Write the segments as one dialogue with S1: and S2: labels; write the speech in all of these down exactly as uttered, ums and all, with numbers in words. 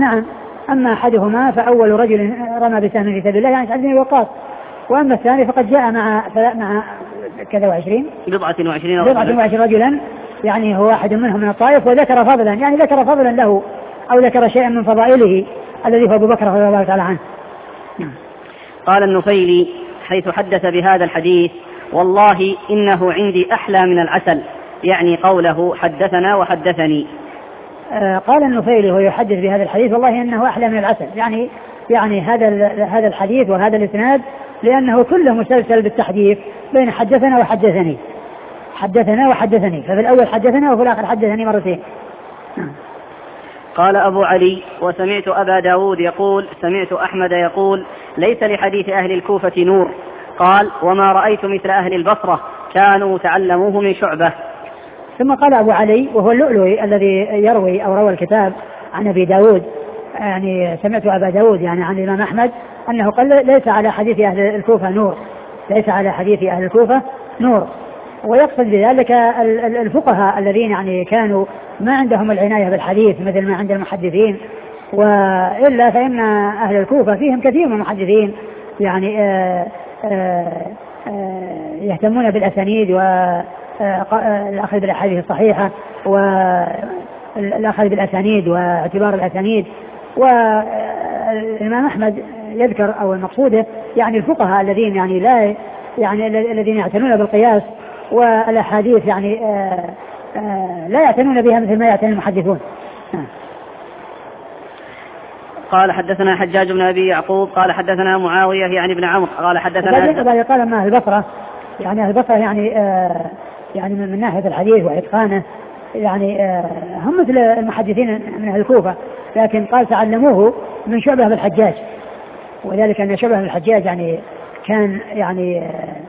S1: نعم. أما أحدهما فأول رجل رمى بسهم في سبيل الله يعني سعد بن وقاص، وأما الثاني فقد جاء مع مع كذا وعشرين
S2: بضعة وعشرين
S1: بضعة وعشرين رجلا، يعني هو واحد منهم من الطائف، وذكر فضلا يعني ذكر فضلا له أو ذكر شيئا من فضائله الذي هو أبو بكر رضي الله تعالى عنه.
S2: قال النفيلي حيث حدث بهذا الحديث: والله إنه عندي أحلى من العسل، يعني قوله حدثنا وحدثني.
S1: آه قال النفيلي وهو يحدث بهذا الحديث: والله إنه أحلى من العسل، يعني يعني هذا هذا الحديث وهذا الإسناد لأنه كله مسلسل بالتحديث بين حدثنا وحدثني حدثنا وحدثني ففي الأول حدثنا وفي الآخر حدثني مرتين.
S2: قال أبو علي: وسمعت أبا داود يقول سمعت أحمد يقول ليس لحديث أهل الكوفة نور. قال: وما رأيت مثل أهل البصرة كانوا تعلموه من شعبة.
S1: ثم قال أبو علي وهو اللؤلؤي الذي يروي أو روى الكتاب عن أبي داود، يعني سمعت أبا داود يعني عن الإمام أحمد أنه قال ليس على حديث أهل الكوفة نور، ليس على حديث أهل الكوفة نور. ويقصد بذلك الفقهاء الذين يعني كانوا ما عندهم العناية بالحديث مثل ما عند المحدثين، وإلا فإن أهل الكوفة فيهم كثير من المحدثين يعني آآ آآ آآ يهتمون بالأسانيد والأخذ بالأحاديث الصحيحة والأخذ بالأسانيد واعتبار الأسانيد. والإمام أحمد يذكر أو المقصود يعني الفقهاء الذين يعني لا يعني الذين يعتنون بالقياس والأحاديث يعني آآ آآ لا يعتنون بها مثل ما يعتني المحدثون.
S2: قال: حدثنا حجاج بن أبي يعقوب قال حدثنا معاوية يعني ابن عمرو قال حدثنا
S1: بعد قال ما أهل البصرة يعني أهل البصرة يعني يعني من ناحية الحديث وإتقانه يعني هم مثل المحدثين من أهل الكوفة، لكن قال تعلموه من شعبة بالحجاج، وذلك أن شعبة بالحجاج يعني كان يعني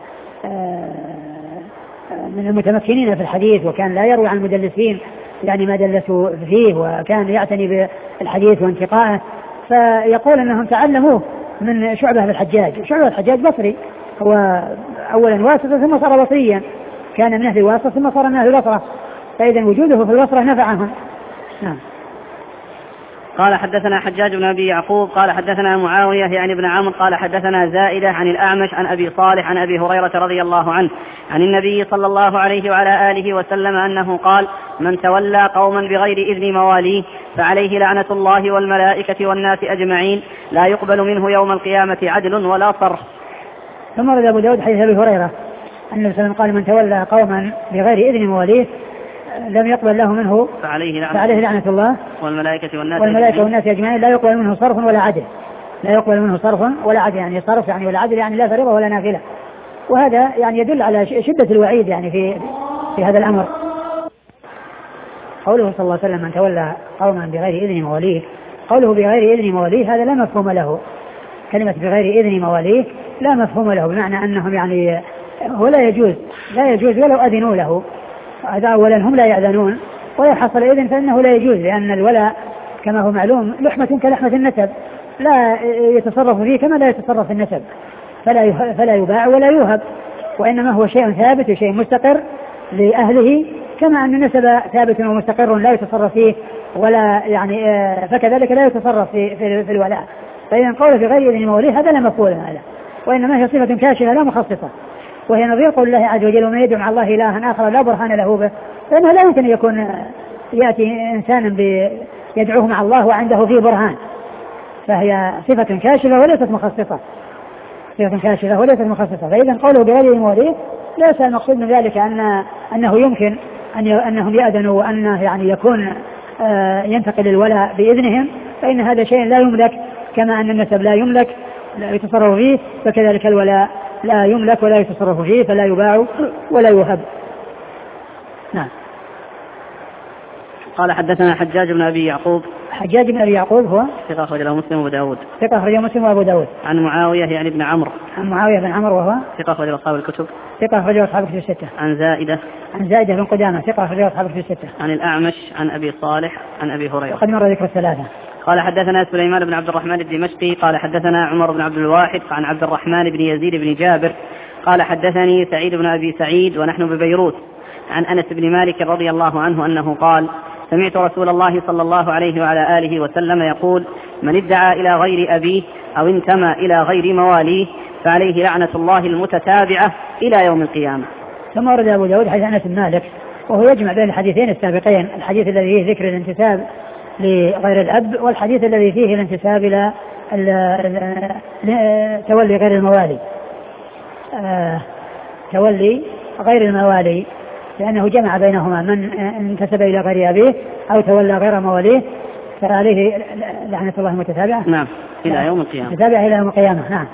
S1: من المتمكنين في الحديث، وكان لا يروي عن المدلسين يعني ما دلسوا فيه، وكان يعتني بالحديث وانتقائه، فيقول أنهم تعلموه من شعبة بالحجاج. شعبة بالحجاج بصري، هو أولا واسطة ثم صار بصريا، كان من أهل الواسطة ثم صار من أهل البصرة، فإذا وجوده في البصرة نفعهم. نعم.
S2: قال: حدثنا حجاج بن أبي يعقوب قال حدثنا معاوية يعني ابن عمرو قال حدثنا زائدة عن الأعمش عن أبي صالح عن أبي هريرة رضي الله عنه عن النبي صلى الله عليه وعلى آله وسلم أنه قال: من تولى قوما بغير إذن مواليه فعليه لعنة الله والملائكة والناس أجمعين، لا يقبل منه يوم القيامة عدل ولا صرف.
S1: ثم رد أبو داود حديث أبي هريرة أن النبي صلى الله عليه وسلم قال: من تولى قوما بغير إذن مواليه لم يقبل له منه
S2: فعليه لعنة,
S1: فعليه لعنة الله
S2: والملائكة والناس,
S1: والملائكة والناس أجمعين، لا يقبل منه صرف ولا عدل. لا يقبل منه صرف ولا عدل، يعني صرف يعني ولا عدل يعني لا فريضة ولا نافلة. وهذا يعني يدل على شدة الوعيد يعني في في هذا الأمر. قوله صلى الله عليه وسلم: من تولى قوما بغير إذن مواليه، قوله بغير إذن مواليه هذا لا مفهوم له. كلمة بغير إذن مواليه لا مفهوم له، بمعنى أنهم يعني هو لا يجوز لا يجوز ولو أذنوا له. هذا أولا هم لا يأذنون، ولا حصل إذن فإنه لا يجوز، لأن الولاء كما هو معلوم لحمة كلحمة النسب، لا يتصرف فيه كما لا يتصرف في النسب، فلا فلا يباع ولا يوهب، وإنما هو شيء ثابت وشيء مستقر لأهله، كما أن النسب ثابت ومستقر لا يتصرف فيه ولا يعني فكذلك لا يتصرف في, في, في الولاء. فإذا قول في غير إذن موليه هذا لا مفهوم هذا، وإنما هي صفة كاشفة لا مخصصة، وهي نظير قول الله عز وجل: ومن يدعو مع الله إلها آخر لا برهان له به، فإنه لا يمكن يكون يأتي إنسان يدعوه مع الله وعنده فيه برهان، فهي صفة كاشفة وليست مخصصة صفة كاشفة وليست مخصصة. فإذا قوله بغير موليه ليس المقصود من ذلك أن أنه يمكن أن أنهم يأذنوا وأنه يعني يكون آه ينتقل الولاء بإذنهم، فإن هذا شيء لا يملك، كما أن النسب لا يملك لا يتصرف فيه، فكذلك الولاء لا يملك ولا يتصرف فيه، فلا يباع ولا يوهب. نعم.
S2: قال: حدثنا حجاج بن أبي يعقوب.
S1: حجاج بن أبي يعقوب هو
S2: ثقة أخرج له مسلم وأبو داود.
S1: ثقة أخرج له مسلم وأبو داود.
S2: عن معاوية يعني ابن عمرو.
S1: عن معاوية بن عمرو وهو
S2: ثقة أخرج له أصحاب الكتب.
S1: ثقة أخرج له أصحاب الكتب الستة.
S2: عن زائدة.
S1: عن زائدة بن قدامة ثقة أخرج له أصحاب الكتب الستة.
S2: عن الأعمش عن أبي صالح عن أبي هريرة.
S1: وقد مر ذكر الثلاثة.
S2: قال: حدثنا سليمان بن عبد الرحمن الدمشقي قال حدثنا عمر بن عبد الواحد عن عبد الرحمن بن يزيد بن جابر قال حدثني سعيد بن أبي سعيد ونحن ببيروت عن أنس بن مالك رضي الله عنه أنه قال: سمعت رسول الله صلى الله عليه وعلى آله وسلم يقول: من ادعى إلى غير أبيه أو انتمى إلى غير مواليه فعليه لعنة الله المتتابعة إلى يوم القيامة.
S1: ثم ورد أبو داود حديث أنس بن مالك، وهو يجمع بين الحديثين السابقين، الحديث الذي فيه ذكر الانتساب لغير الأب، والحديث الذي فيه الانتساب إلى تولي غير الموالي، آه تولي غير الموالي، لأنه جمع بينهما: من انتسب إلى غير أبيه أو تولى غير مواليه فعليه لعنة الله المتتابعة
S2: نعم إلى يوم القيامة.
S1: متتابعة إلى يوم القيامة. نعم.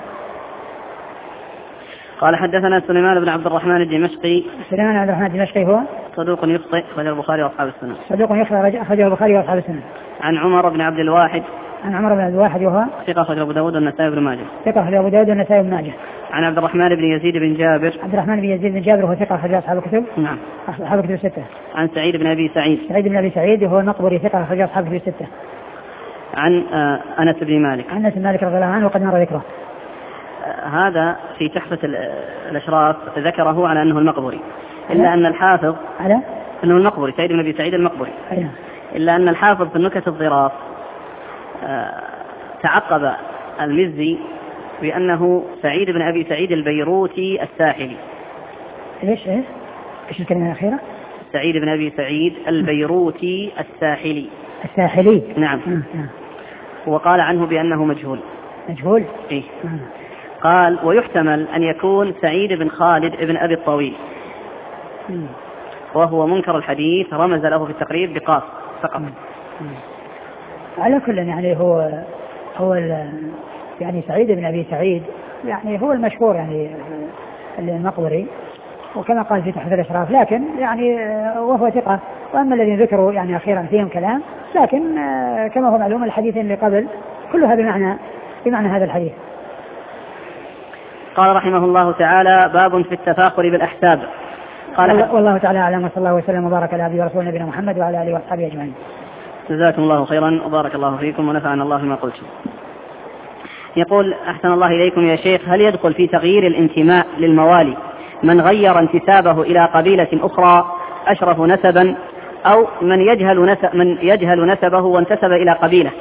S2: قال حدثنا سليمان بن عبد الرحمن الدمشقي.
S1: سليمان بن عبد الرحمن الدمشقي هو
S2: صدوق يخطئ، أخرجه البخاري وأصحاب السنة.
S1: صدوق يخطئ، أخرجه البخاري وأصحاب السنة.
S2: عن عمر بن عبد الواحد.
S1: عن عمر بن عبد الواحد وهو
S2: ثقة، أخرجه أبو داود والنسائي بن ماجه.
S1: ثقة، أخرجه أبو داود والنسائي بن ماجه.
S2: عن عبد الرحمن بن يزيد بن جابر.
S1: عبد الرحمن بن يزيد بن جابر وهو ثقة، أخرجه أصحاب الكتب.
S2: نعم.
S1: أصحاب الكتب الستة.
S2: عن سعيد بن أبي سعيد.
S1: سعيد بن أبي سعيد وهو المقبري، ثقة، أخرجه أصحاب الكتب الستة.
S2: عن آه أنس بن مالك.
S1: عن أنس بن مالك رضي الله عنه وقد مر ذكره.
S2: آه هذا في تحفة الأشراف ذكره على أنه المقبري، إلا أن الحافظ
S1: على
S2: أنه المقبري سعيد بن أبي سعيد المقبري.
S1: أيه.
S2: إلا أن الحافظ في النكت الظراف آه تعقب المزي بأنه سعيد بن أبي سعيد البيروتي الساحلي.
S1: إيش إيش إيش الكلمة الأخيرة؟
S2: سعيد بن أبي سعيد البيروتي الساحلي.
S1: الساحلي.
S2: نعم.
S1: نعم.
S2: وقال عنه بأنه مجهول.
S1: مجهول.
S2: إيه؟ نعم. قال: ويحتمل أن يكون سعيد بن خالد بن أبي الطويل،
S1: مم.
S2: وهو منكر الحديث، رمز له في التقريب بقاف فقط.
S1: مم. مم. على كل يعني هو هو يعني سعيد بن أبي سعيد يعني هو المشهور يعني المقبري، وكما قال في تحفة الأشراف، لكن يعني وهو ثقة. وأما الذين ذكروا يعني أخيرا فيهم كلام، لكن كما هو معلوم الحديثين اللي قبل كلها بمعنى بمعنى هذا الحديث.
S2: قال رحمه الله تعالى: باب في التفاخر بالأحساب.
S1: قال والله, والله تعالى أعلم، وصلى الله وسلم وبارك على عبده ورسوله نبينا محمد وعلى آله وأصحابه أجمعين.
S2: جزاكم الله خيرا وبارك الله فيكم ونفعنا الله بما قلتم. يقول: أحسن الله إليكم يا شيخ، هل يدخل في تغيير الانتماء للموالي من غير انتسابه إلى قبيلة أخرى أشرف نسبا، أو من يجهل نسب من يجهل نسبه وانتسب إلى قبيلة؟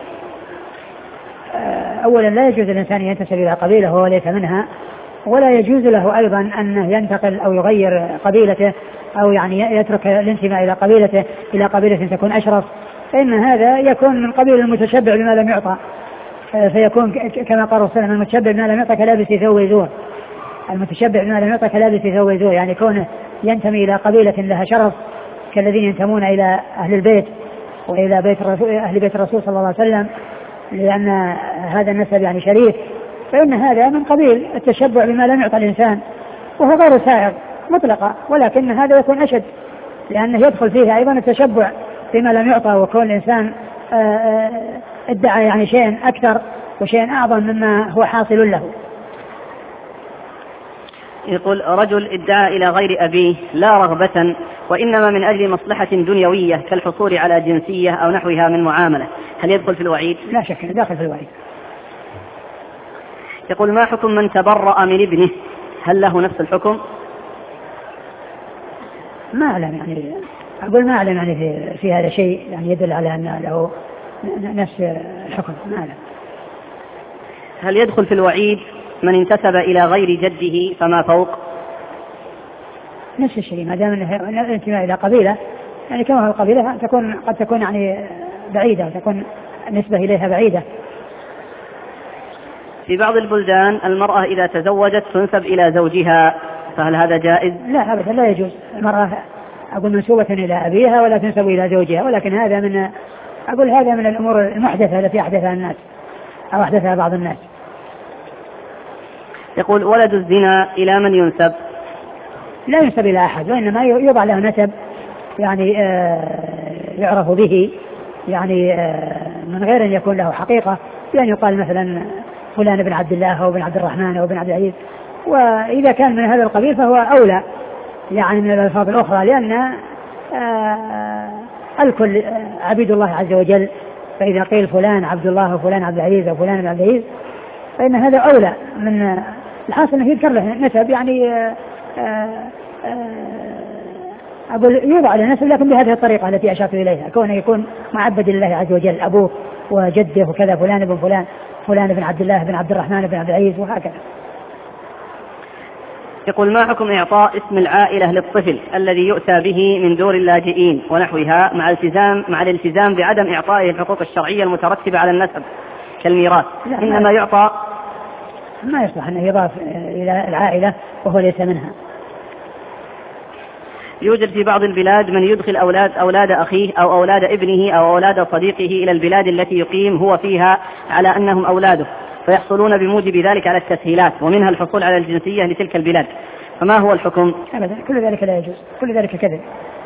S1: أولا لا يجوز الإنسان ينتسب إلى قبيلة وهو ليس منها، ولا يجوز له أيضا أن ينتقل أو يغير قبيلته أو يعني يترك الانتماء إلى قبيلته إلى قبيلة تكون أشرف، فإن هذا يكون من قبيل المتشبع بما لم يعطى، فيكون كما قال رسول الله: المتشبع بما لم يعطى كلابس ثوب زور. المتشبع بما لم يعطى كلابس ثوب زور، يعني كونه ينتمي إلى قبيلة لها شرف كالذين ينتمون إلى أهل البيت وإلى بيت الرسول أهل بيت الرسول صلى الله عليه وسلم، لأن هذا النسب يعني شريف، فإن هذا من قبيل التشبع بما لم يعطى الإنسان، وهو غير سائغ مطلقا، ولكن هذا يكون أشد لأنه يدخل فيه أيضا التشبع بما لم يعطى، وكون الإنسان ادعى يعني شيء أكثر وشيء أعظم مما هو حاصل له.
S2: يقول: رجل ادعى إلى غير أبيه لا رغبة وإنما من أجل مصلحة دنيوية كالحصول على جنسية أو نحوها من معاملة، هل يدخل في الوعيد؟
S1: لا شك داخل في الوعيد.
S2: يقول: ما حكم من تبرأ من ابنه، هل له نفس الحكم؟
S1: ما أعلم يعني أقول ما أعلم يعني في, في هذا شيء يعني يدل على أن له نفس الحكم، ما أعلم.
S2: هل يدخل في الوعيد من انتسب إلى غير جده فما فوق؟
S1: نفس الشيء، ما دام الانتماء إلى قبيلة يعني كما هو القبيلة تكون قد تكون يعني بعيدة وتكون نسبة إليها بعيدة.
S2: في بعض البلدان المرأة إذا تزوجت تنسب إلى زوجها، فهل هذا جائز؟
S1: لا أبدا، لا يجوز. المرأة أقول منسوبة إلى أبيها ولا تنسب إلى زوجها، ولكن هذا من أقول هذا من الأمور المحدثة التي أحدثها الناس أو أحدثها بعض الناس.
S2: يقول: ولد الزنا إلى من ينسب؟
S1: لا ينسب إلى أحد، وإنما يوضع له نسب يعني يعرف به يعني من غير أن يكون له حقيقة، بأن يقال مثلا فلان بن عبد الله أو بن عبد الرحمن أو بن عبد العزيز، وإذا كان من هذا القبيل فهو أولى يعني من الألفاظ الأخرى، لأن الكل عبيد الله عز وجل، فإذا قيل فلان عبد الله وفلان عبد العزيز أو فلان بن عبد العزيز فإن هذا أولى من الحاصل أنه يذكر له نسب يعني أقول يوضع للنسب لكن بهذه الطريقة التي أشرت إليها، كونه يكون معبد لله عز وجل، أبوه وجده وكذا، فلان بن فلان، فلان بن عبد الله بن عبد الرحمن بن عبد العزيز وهكذا.
S2: يقول ما حكم إعطاء اسم العائلة للطفل الذي يؤتى به من دور اللاجئين ونحوها مع الالتزام مع الالتزام بعدم إعطائه الحقوق الشرعية المترتبة على النسب كالميراث، إنما يعطى؟
S1: ما يصلح أن يضاف إلى العائلة وهو ليس منها.
S2: يوجد في بعض البلاد من يدخل أولاد, أولاد أخيه أو أولاد ابنه أو أولاد صديقه إلى البلاد التي يقيم هو فيها على أنهم أولاده، فيحصلون بموجب ذلك على التسهيلات ومنها الحصول على الجنسية لتلك البلاد، فما هو الحكم؟
S1: أبدا، كل ذلك لا يجوز، كل ذلك كذب.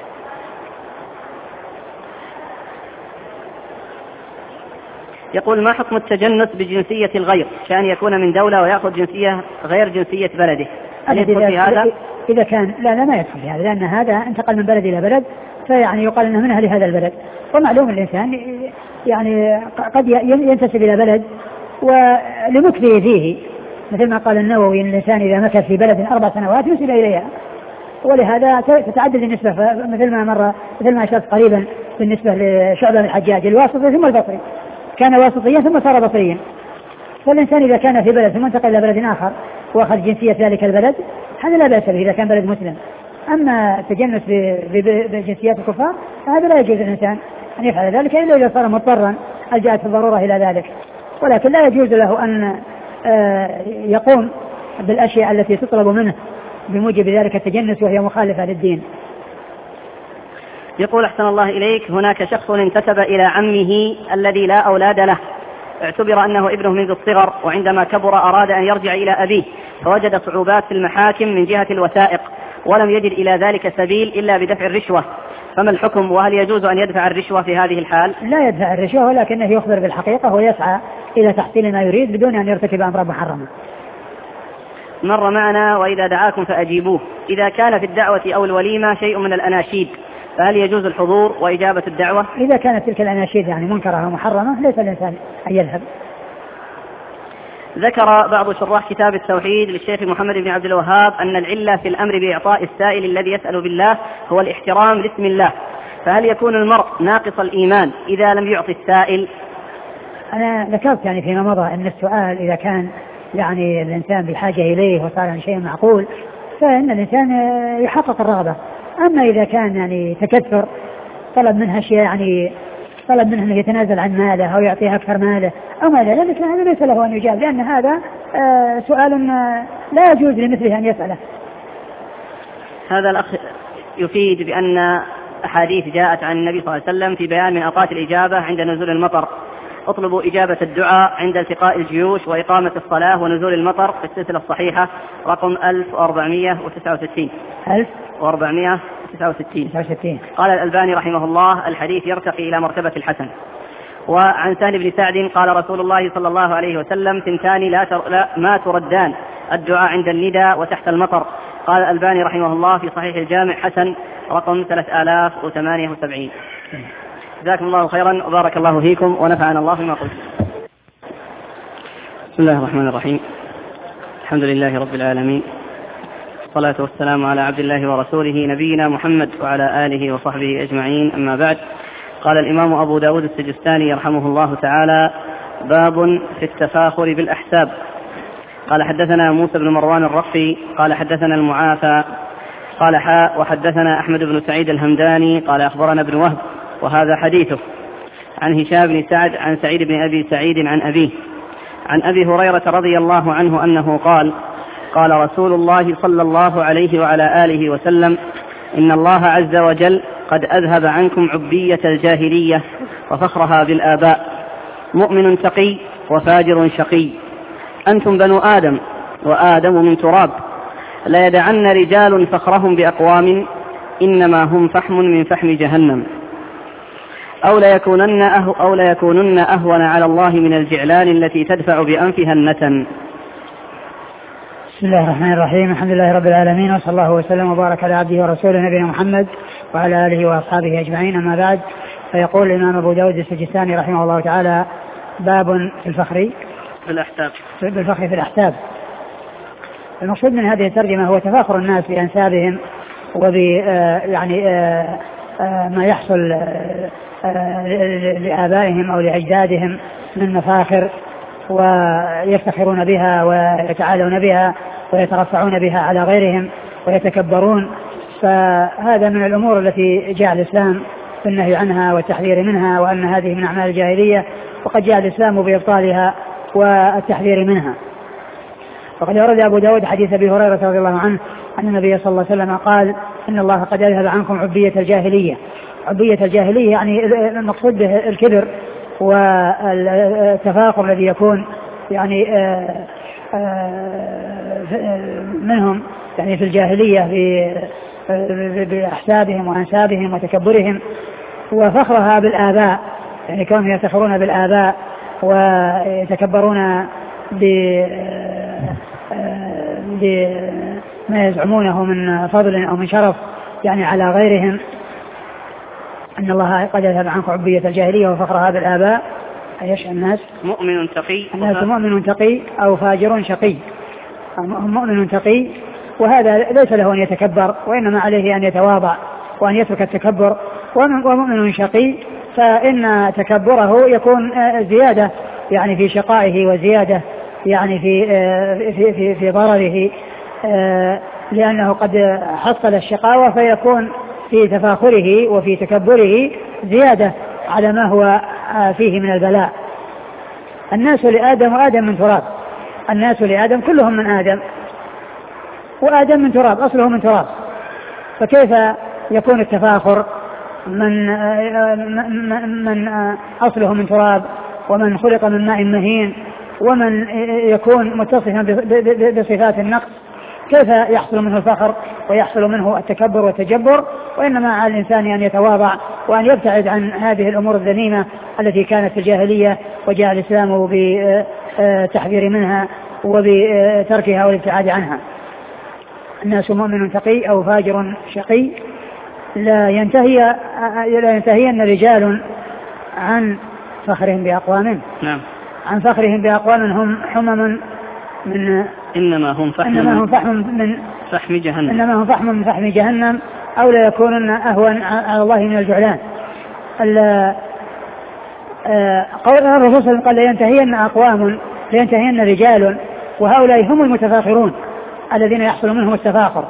S2: يقول ما حكم التجنس بجنسية الغير كأن يكون من دولة ويأخذ جنسية غير جنسية بلده؟ هل يدخل في هذا؟
S1: إذا كان لا لا ما يدخل في هذا، لأن هذا انتقل من بلد إلى بلد، فيعني يقال أنه من أهل هذا البلد، ومعلوم الإنسان يعني قد ينتسب إلى بلد ولمكثه فيه، مثل ما قال النووي إن الإنسان إذا مكث في بلد أربع سنوات ينسب إليها، ولهذا تتعدد النسبة، مثل ما مر مثل ما أشرت قريبا بالنسبة لشعبة الحجاج الواسطي ثم البصري، كان واسطيا ثم صار بصريا. فالإنسان إذا كان في بلد ثم انتقل إلى بلد آخر وأخذ جنسية ذلك البلد هذا لا بأس به إذا كان بلد مسلم. أما التجنس بجنسيات الكفار فهذا لا يجوز الإنسان أن يفعل ذلك إلا إذا صار مضطرا أو جاءت الضرورة إلى ذلك، ولكن لا يجوز له أن يقوم بالأشياء التي تطلب منه بموجب ذلك التجنس وهي مخالفة للدين.
S2: يقول أحسن الله إليك هناك شخص انتسب إلى عمه الذي لا أولاد له، اعتبر أنه ابنه منذ الصغر، وعندما كبر أراد أن يرجع إلى أبيه فوجد صعوبات في المحاكم من جهة الوثائق ولم يجد إلى ذلك سبيل إلا بدفع الرشوة، فما الحكم وهل يجوز أن يدفع الرشوة في هذه الحال؟
S1: لا يدفع الرشوة ولكنه يخبر بالحقيقة ويسعى إلى تحصيل ما يريد بدون أن يرتكب أمر محرمة.
S2: مر معنا وإذا دعاكم فأجيبوه، إذا كان في الدعوة أو الوليمة شيء من الأناشيد فهل يجوز الحضور وإجابة الدعوة؟
S1: إذا كانت تلك الأناشيد يعني منكرة ومحرمة ليس الإنسان أن يذهب.
S2: ذكر بعض شراح كتاب التوحيد للشيخ محمد بن عبد الوهاب أن العلة في الأمر بإعطاء السائل الذي يسأل بالله هو الاحترام لاسم الله، فهل يكون المرء ناقص الإيمان إذا لم يعطي السائل؟
S1: أنا ذكرت يعني فيما مضى أن السؤال إذا كان يعني الإنسان بحاجة إليه وصار عن شيء معقول فإن الإنسان يحقق الرغبة. أما إذا كان يعني تكثر طلب منها شيء يعني طلب منه أن يتنازل عن ماله أو يعطيه أكثر ماله أو ما إلى ذلك هذا ليس له أن يجاب، لأن هذا آه سؤال لا يجوز لمثله أن يسأله.
S2: هذا الأخ يفيد بأن أحاديث جاءت عن النبي صلى الله عليه وسلم في بيان من أوقات الإجابة عند نزول المطر، اطلبوا إجابة الدعاء عند التقاء الجيوش وإقامة الصلاة ونزول المطر في السلسلة الصحيحة رقم ألف وأربعمائة وتسعة وستين ألف وأربعمائة وتسعة وستين. قال الألباني رحمه الله الحديث يرتقي إلى مرتبة الحسن. وعن سهل بن سعد قال رسول الله صلى الله عليه وسلم ثنتان لا, تر... لا ما تردان الدعاء عند الندى وتحت المطر. قال الألباني رحمه الله في صحيح الجامع حسن رقم ثلاثة آلاف وثمانية وسبعين. جزاكم الله خيرا وبارك الله فيكم ونفعنا الله بما قلت. بسم الله الرحمن الرحيم، الحمد لله رب العالمين، الصلاة والسلام على عبد الله ورسوله نبينا محمد وعلى آله وصحبه أجمعين، أما بعد. قال الإمام أبو داود السجستاني يرحمه الله تعالى: باب في التفاخر بالأحساب. قال حدثنا موسى بن مروان الرقي قال حدثنا المعافى قال حاء وحدثنا أحمد بن سعيد الهمداني قال أخبرنا ابن وهب وهذا حديثه عن هشام بن سعد عن سعيد بن أبي سعيد عن أبيه عن أبي هريرة رضي الله عنه أنه قال: قال رسول الله صلى الله عليه وعلى آله وسلم: إن الله عز وجل قد أذهب عنكم عبية الجاهلية وفخرها بالآباء، مؤمن تقي وفاجر شقي، أنتم بنو آدم وآدم من تراب، لا يدعن رجال فخرهم بأقوام إنما هم فحم من فحم جهنم، أو ليكونن, أهو أو ليكونن أهون على الله من الجعلان التي تدفع بأنفها النتن.
S1: بسم الله الرحمن الرحيم، الحمد لله رب العالمين، وصلى الله وسلم وبارك على عبده ورسوله نبينا محمد وعلى آله وأصحابه أجمعين، أما بعد. فيقول الإمام أبو داود السجستاني رحمه الله تعالى: باب في الفخر
S2: في الأحساب.
S1: بالفخر في الأحساب. المقصود من هذه الترجمة هو تفاخر الناس بأنسابهم وب يعني ما يحصل لآبائهم أو لأجدادهم من مفاخر ويفتخرون بها ويتعالون بها ويترفعون بها على غيرهم ويتكبرون. فهذا من الأمور التي جاء الإسلام بالنهي عنها والتحذير منها، وأن هذه من أعمال الجاهلية، وقد جاء الإسلام بإبطالها والتحذير منها. وقد ورد أبو داود حديث أبي هريرة رضي الله عنه أن النبي صلى الله عليه وسلم قال إن الله قد أذهب عنكم عبية الجاهلية. عبية الجاهلية يعني المقصود به الكبر والتفاخر الذي يكون يعني منهم يعني في الجاهلية بأحسابهم وأنسابهم وتكبرهم، وفخرها بالآباء، يعني كونهم يفتخرون بالآباء ويتكبرون بما يزعمونه من فضل أو من شرف يعني على غيرهم. أن الله قد يذهب عنكم عبية الجاهلية وفخرها بالآباء. أيش الناس؟
S2: مؤمن تقي.
S1: الناس مؤمن تقي أو فاجر شقي. مؤمن تقي، وهذا ليس له أن يتكبر، وإنما عليه أن يتواضع وأن يترك التكبر. ومؤمن شقي فإن تكبره يكون زيادة يعني في شقائه، وزيادة يعني في في في, في ضرره، لأنه قد حصل الشقاوة فيكون في تفاخره وفي تكبره زيادة على ما هو فيه من البلاء. الناس لآدم وآدم من تراب. الناس لآدم كلهم من آدم، وآدم من تراب، أصله من تراب، فكيف يكون التفاخر من من أصله من تراب، ومن خلق من ماء مهين، ومن يكون متصفا بصفات النقص، كيف يحصل منه الفخر ويحصل منه التكبر والتجبر؟ وإنما على الإنسان أن يتواضع وأن يبتعد عن هذه الأمور الذميمة التي كانت في الجاهلية، وجاء الإسلام بتحذير منها وبتركها والابتعاد عنها. الناس مؤمن تقي أو فاجر شقي. لا ينتهي لا ينتهين رجال عن فخرهم بأقوام.
S2: نعم.
S1: عن فخرهم بأقوام هم حمم من
S2: إنما هم فحم
S1: إنما هم فحم من
S2: فحم جهنم
S1: إنما هم فحم من فحم جهنم أو لا يكونن أهون على الله من الجعلان. قول الرسول قال لا ينتهين أقوام، لا ينتهين رجال، وهؤلاء هم المتفاخرون الذين يحصل منهم التفاخر.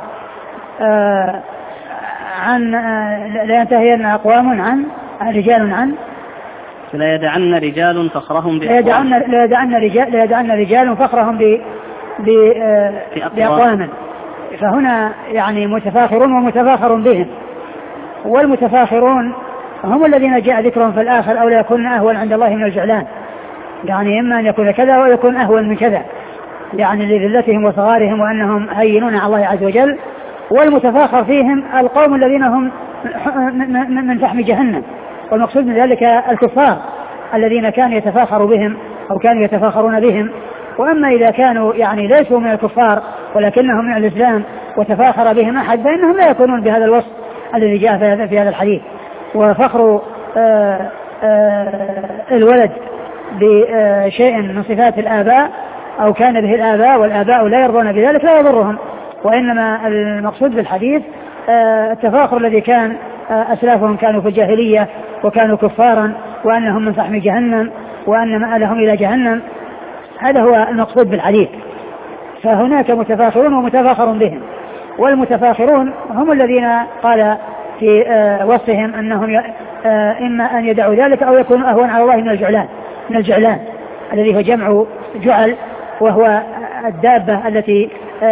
S1: عن لا ينتهين أقوام عن رجال عن
S2: لا يدعن رجال فخرهم
S1: لا يدعن لا يدعن رجال لا يدعن رجال فخرهم ب بأقوام. فهنا يعني متفاخرون ومتفاخر بهم، والمتفاخرون هم الذين جاء ذكرهم في الآخر أو لا يكون أهون عند الله من الجعلان، يعني إما أن يكون كذا ويكون أهون من كذا، يعني لذلتهم وصغارهم وأنهم هينون على الله عز وجل. والمتفاخر فيهم القوم الذين هم من فحم جهنم، والمقصود من ذلك الكفار الذين كانوا يتفاخروا بهم أو كانوا يتفاخرون بهم. وأما إذا كانوا يعني ليسوا من الكفار ولكنهم من الإسلام وتفاخر بهم أحد، فإنهم لا يكونون بهذا الوصف الذي جاء في هذا الحديث. وفخر آآ آآ الولد بشيء من صفات الآباء أو كان به الآباء والآباء لا يرضون بذلك لا يضرهم، وإنما المقصود بالحديث التفاخر الذي كان أسلافهم كانوا في الجاهلية وكانوا كفارا وأنهم من فحم جهنم وأن مآلهم إلى جهنم. هذا هو المقصود بالحديث. فهناك متفاخرون ومتفاخر بهم، والمتفاخرون هم الذين قال في وصفهم أنهم إما أن يدعوا ذلك أو يكونوا أهون على الله من الجعلان من الجعلان الذي هو جمع جعل، وهو الدابة التي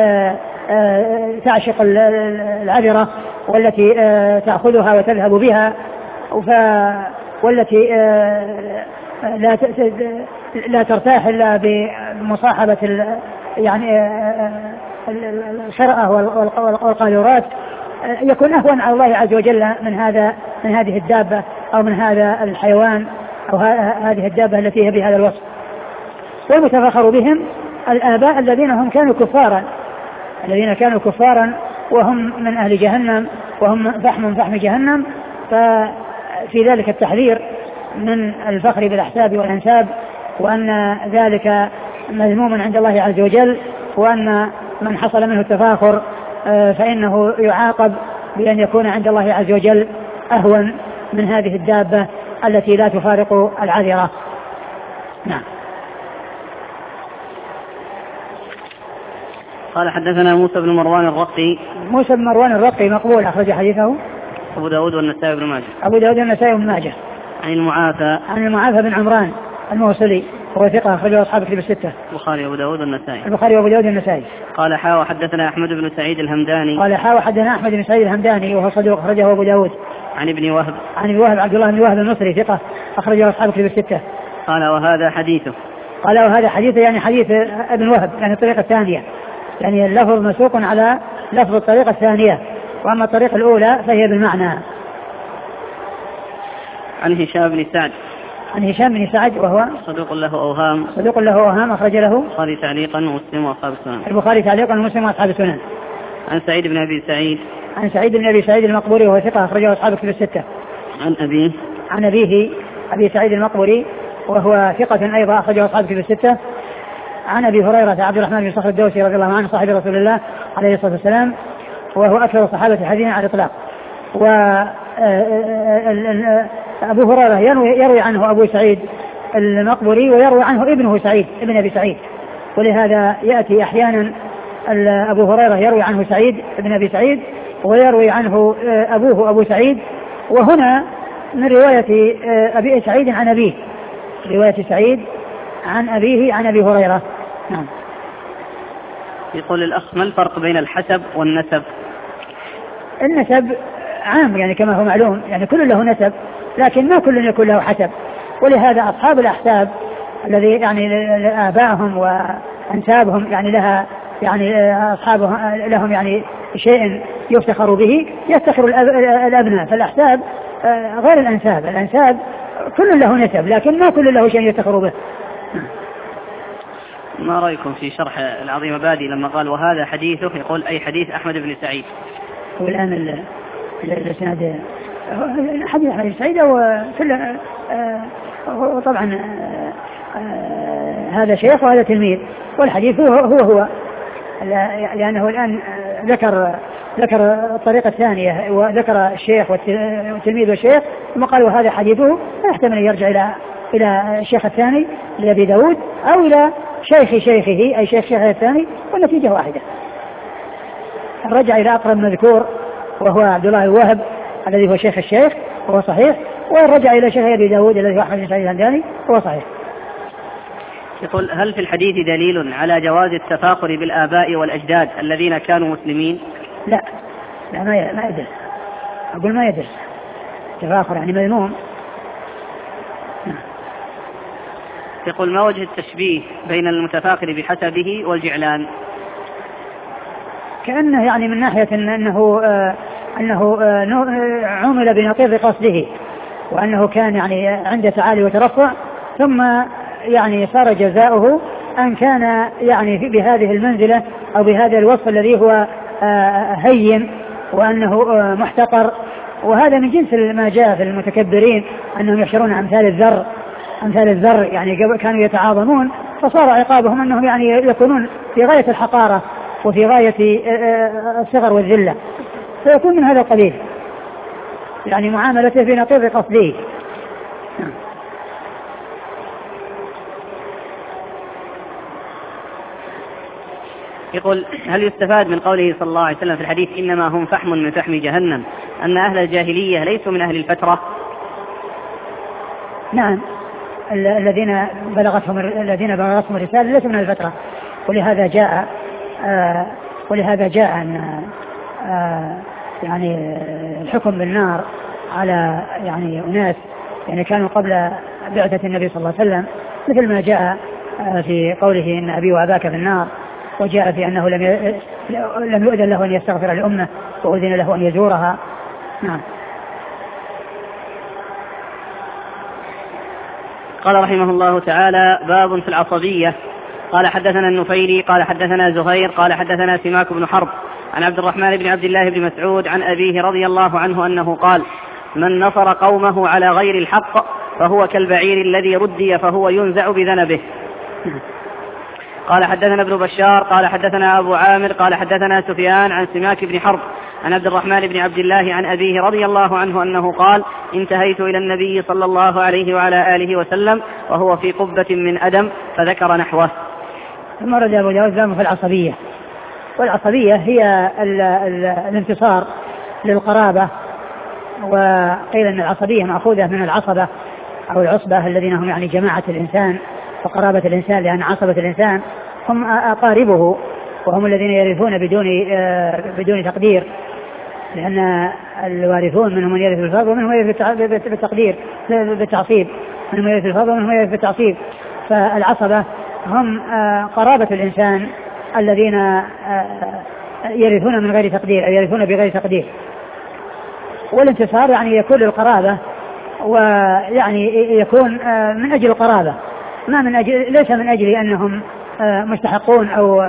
S1: تعشق العذرة والتي تأخذها وتذهب بها، والتي لا لا ترتاح إلا بمصاحبة يعني الشرأة والقاذورات، يكون أهون على الله عز وجل من هذا من هذه الدابة أو من هذا الحيوان أو هذه الدابة التي هي بهذا الوصف. والمتفاخر بهم الآباء الذين هم كانوا كفارا الذين كانوا كفارا وهم من أهل جهنم وهم فحم فحم جهنم. ففي ذلك التحذير من الفخر بالأحساب والأنساب، وأن ذلك مذموم عند الله عز وجل، وأن من حصل منه التفاخر فإنه يعاقب بأن يكون عند الله عز وجل أهون من هذه الدابة التي لا تفارق العذرة. نعم.
S2: قال حدثنا موسى بن مروان الرقي.
S1: موسى بن مروان الرقي مقبول أخرج حديثه
S2: أبو داود والنسائي بن ماجه.
S1: أبو داود والنسائي بن ماجه.
S2: عن المعافى.
S1: عن المعافى بن عمران الموصلي وهو ثقة أخرجه أصحاب الكتب الستة.
S2: البخاري وأبو داود والنسائي.
S1: البخاري وأبو داود والنسائي.
S2: قال حاوى حدثنا أحمد بن سعيد الهمداني.
S1: قال حاوى حدثنا أحمد بن سعيد الهمداني وهو صدوق أخرجه أبو داود.
S2: عن ابن وهب.
S1: عن ابن وهب عبد الله بن وهب المصري ثقة أخرجه أصحاب الكتب الستة.
S2: قال وهذا حديثه.
S1: قال وهذا حديثه يعني حديث ابن وهب يعني الطريقة الثانية، يعني اللفظ مسوق على لفظ الطريقة الثانية، وأما الطريقة الأولى فهي بالمعنى.
S2: عن هشام بن سعد.
S1: عن هشام بن سعد وهو
S2: صدوق له أوهام.
S1: صدوق له أوهام أخرج له
S2: البخاري تعليقا ومسلم وأصحاب السنن.
S1: البخاري تعليقا ومسلم وأصحاب السنن.
S2: عن سعيد بن أبي سعيد.
S1: عن سعيد بن أبي سعيد المقبوري وهو ثقة أخرجه أصحاب الكتب الستة.
S2: عن أبيه.
S1: عن أبيه أبي سعيد المقبوري وهو ثقة أيضا أخرجه أصحاب الكتب الستة. عن أبي هريرة عبد الرحمن بن صخر الدوسي رضي الله عنه صاحب رسول الله عليه الصلاة والسلام، وهو أكثر الصحابة حديثا على الإطلاق. وأبو هريرة يروي عنه أبو سعيد المقبوري ويروي عنه ابنه سعيد ابن أبي سعيد، ولهذا يأتي أحيانا أبو هريرة يروي عنه سعيد ابن أبي سعيد ويروي عنه أبوه أبو سعيد، وهنا من رواية أبي سعيد عن أبيه، رواية سعيد عن أبيه عن أبي هريرة. نعم.
S2: يقول الأخ ما الفرق بين الحسب والنسب؟
S1: النسب عام يعني كما هو معلوم، يعني كل له نسب لكن ما كل يكون له حسب، ولهذا أصحاب الأحساب الذي يعني آبائهم وأنسابهم يعني لها يعني أصحابهم لهم يعني شيء يفتخر به يفتخر الأبناء، فالأحساب غير الأنساب، الأنساب كل له نسب لكن ما كل له شيء يفتخر به.
S2: ما رأيكم في شرح العظيم بادي لما قال وهذا حديثه، يقول أي حديث أحمد بن سعيد؟
S1: والآن الإسناد حديث أحمد بن سعيد وكل وطبعا هذا شيخ وهذا تلميذ، والحديث هو هو, هو لأنه الآن ذكر ذكر الطريقة الثانية وذكر الشيخ والتلميذ والشيخ ثم قال وهذا حديثه، يحتمل أن يرجع إلى إلى الشيخ الثاني لأبي داود أو إلى شيخ شيخه أي شيخ شيخه الثاني، والنتيجة واحدة. رجع إلى أقرب مذكور وهو عبد الله الوهب الذي هو شيخ الشيخ وهو صحيح، ورجع إلى شيخ أبي داود الذي هو أحمد بن سعيد الهمداني وهو صحيح.
S2: يقول هل في الحديث دليل على جواز التفاخر بالآباء والأجداد الذين كانوا مسلمين؟
S1: لا لا ما ما يدل، أقول ما يدل تفاخر يعني مذموم.
S2: يقول ما وجه التشبيه بين المتفاخر بحسبه والجعلان؟
S1: كأنه يعني من ناحية إن أنه آه أنه آه عمل بنقيض قصده، وأنه كان يعني عند تعالي وترفع ثم يعني صار جزاؤه أن كان يعني بهذه المنزلة أو بهذا الوصف الذي هو آه هين وأنه آه محتقر، وهذا من جنس ما جاء في المتكبرين أنهم يحشرون أمثال الذر أمثال الذر يعني كانوا يتعاظمون، فصار عقابهم أنهم يعني يكونون في غاية الحقارة وفي غاية الصغر والذلة، فيكون من هذا القبيل يعني معاملته في نقيض قصده.
S2: يقول هل يستفاد من قوله صلى الله عليه وسلم في الحديث إنما هم فحم من فحم جهنم أن أهل الجاهلية ليسوا من أهل الفترة؟
S1: نعم، الذين بلغتهم الذين بلغتهم الرسالة ليسوا من الفترة، ولهذا جاء آه ولهذا جاء أن آه يعني الحكم بالنار على يعني أناس يعني كانوا قبل بعثة النبي صلى الله عليه وسلم، مثل ما جاء آه في قوله إن أبي وأباك في النار، وجاء في أنه لم لم يؤذن له أن يستغفر لأمه وأذن له أن يزورها. نعم.
S2: قال رحمه الله تعالى باب في العصبية. قال حدثنا النفيلي قال حدثنا زهير قال حدثنا سماك بن حرب عن عبد الرحمن بن عبد الله بن مسعود عن أبيه رضي الله عنه أنه قال من نصر قومه على غير الحق فهو كالبعير الذي ردي فهو ينزع بذنبه. قال حدثنا ابن بشار قال حدثنا أبو عامر قال حدثنا سفيان عن سماك بن حرب عن عبد الرحمن بن عبد الله عن أبيه رضي الله عنه أنه قال انتهيت إلى النبي صلى الله عليه وعلى آله وسلم وهو في قبة من أدم فذكر نحوه.
S1: ثم رد أبو داود باب في العصبية. والعصبية هي ال ال الانتصار للقرابة، وقيل أن العصبية مأخوذة من العصبة أو العصبة الذين هم يعني جماعة الإنسان وقرابة الإنسان، لأن عصبة الإنسان هم أقاربه وهم الذين يرثون بدون بدون تقدير، لأن الوارثون منهم من يرث بالفرض ومنهم من يرث بالتقدير بالتعصيب، منهم من يرث بالفرض ومنهم من يرث بالتعصيب. فالعصبة هم قرابة الإنسان الذين يرثون من غير تقدير أو يرثون بغير تقدير. والانتصار يعني يكون للقرابة، ويعني يكون من أجل القرابة، ما من أجل ليس من أجل أنهم مستحقون أو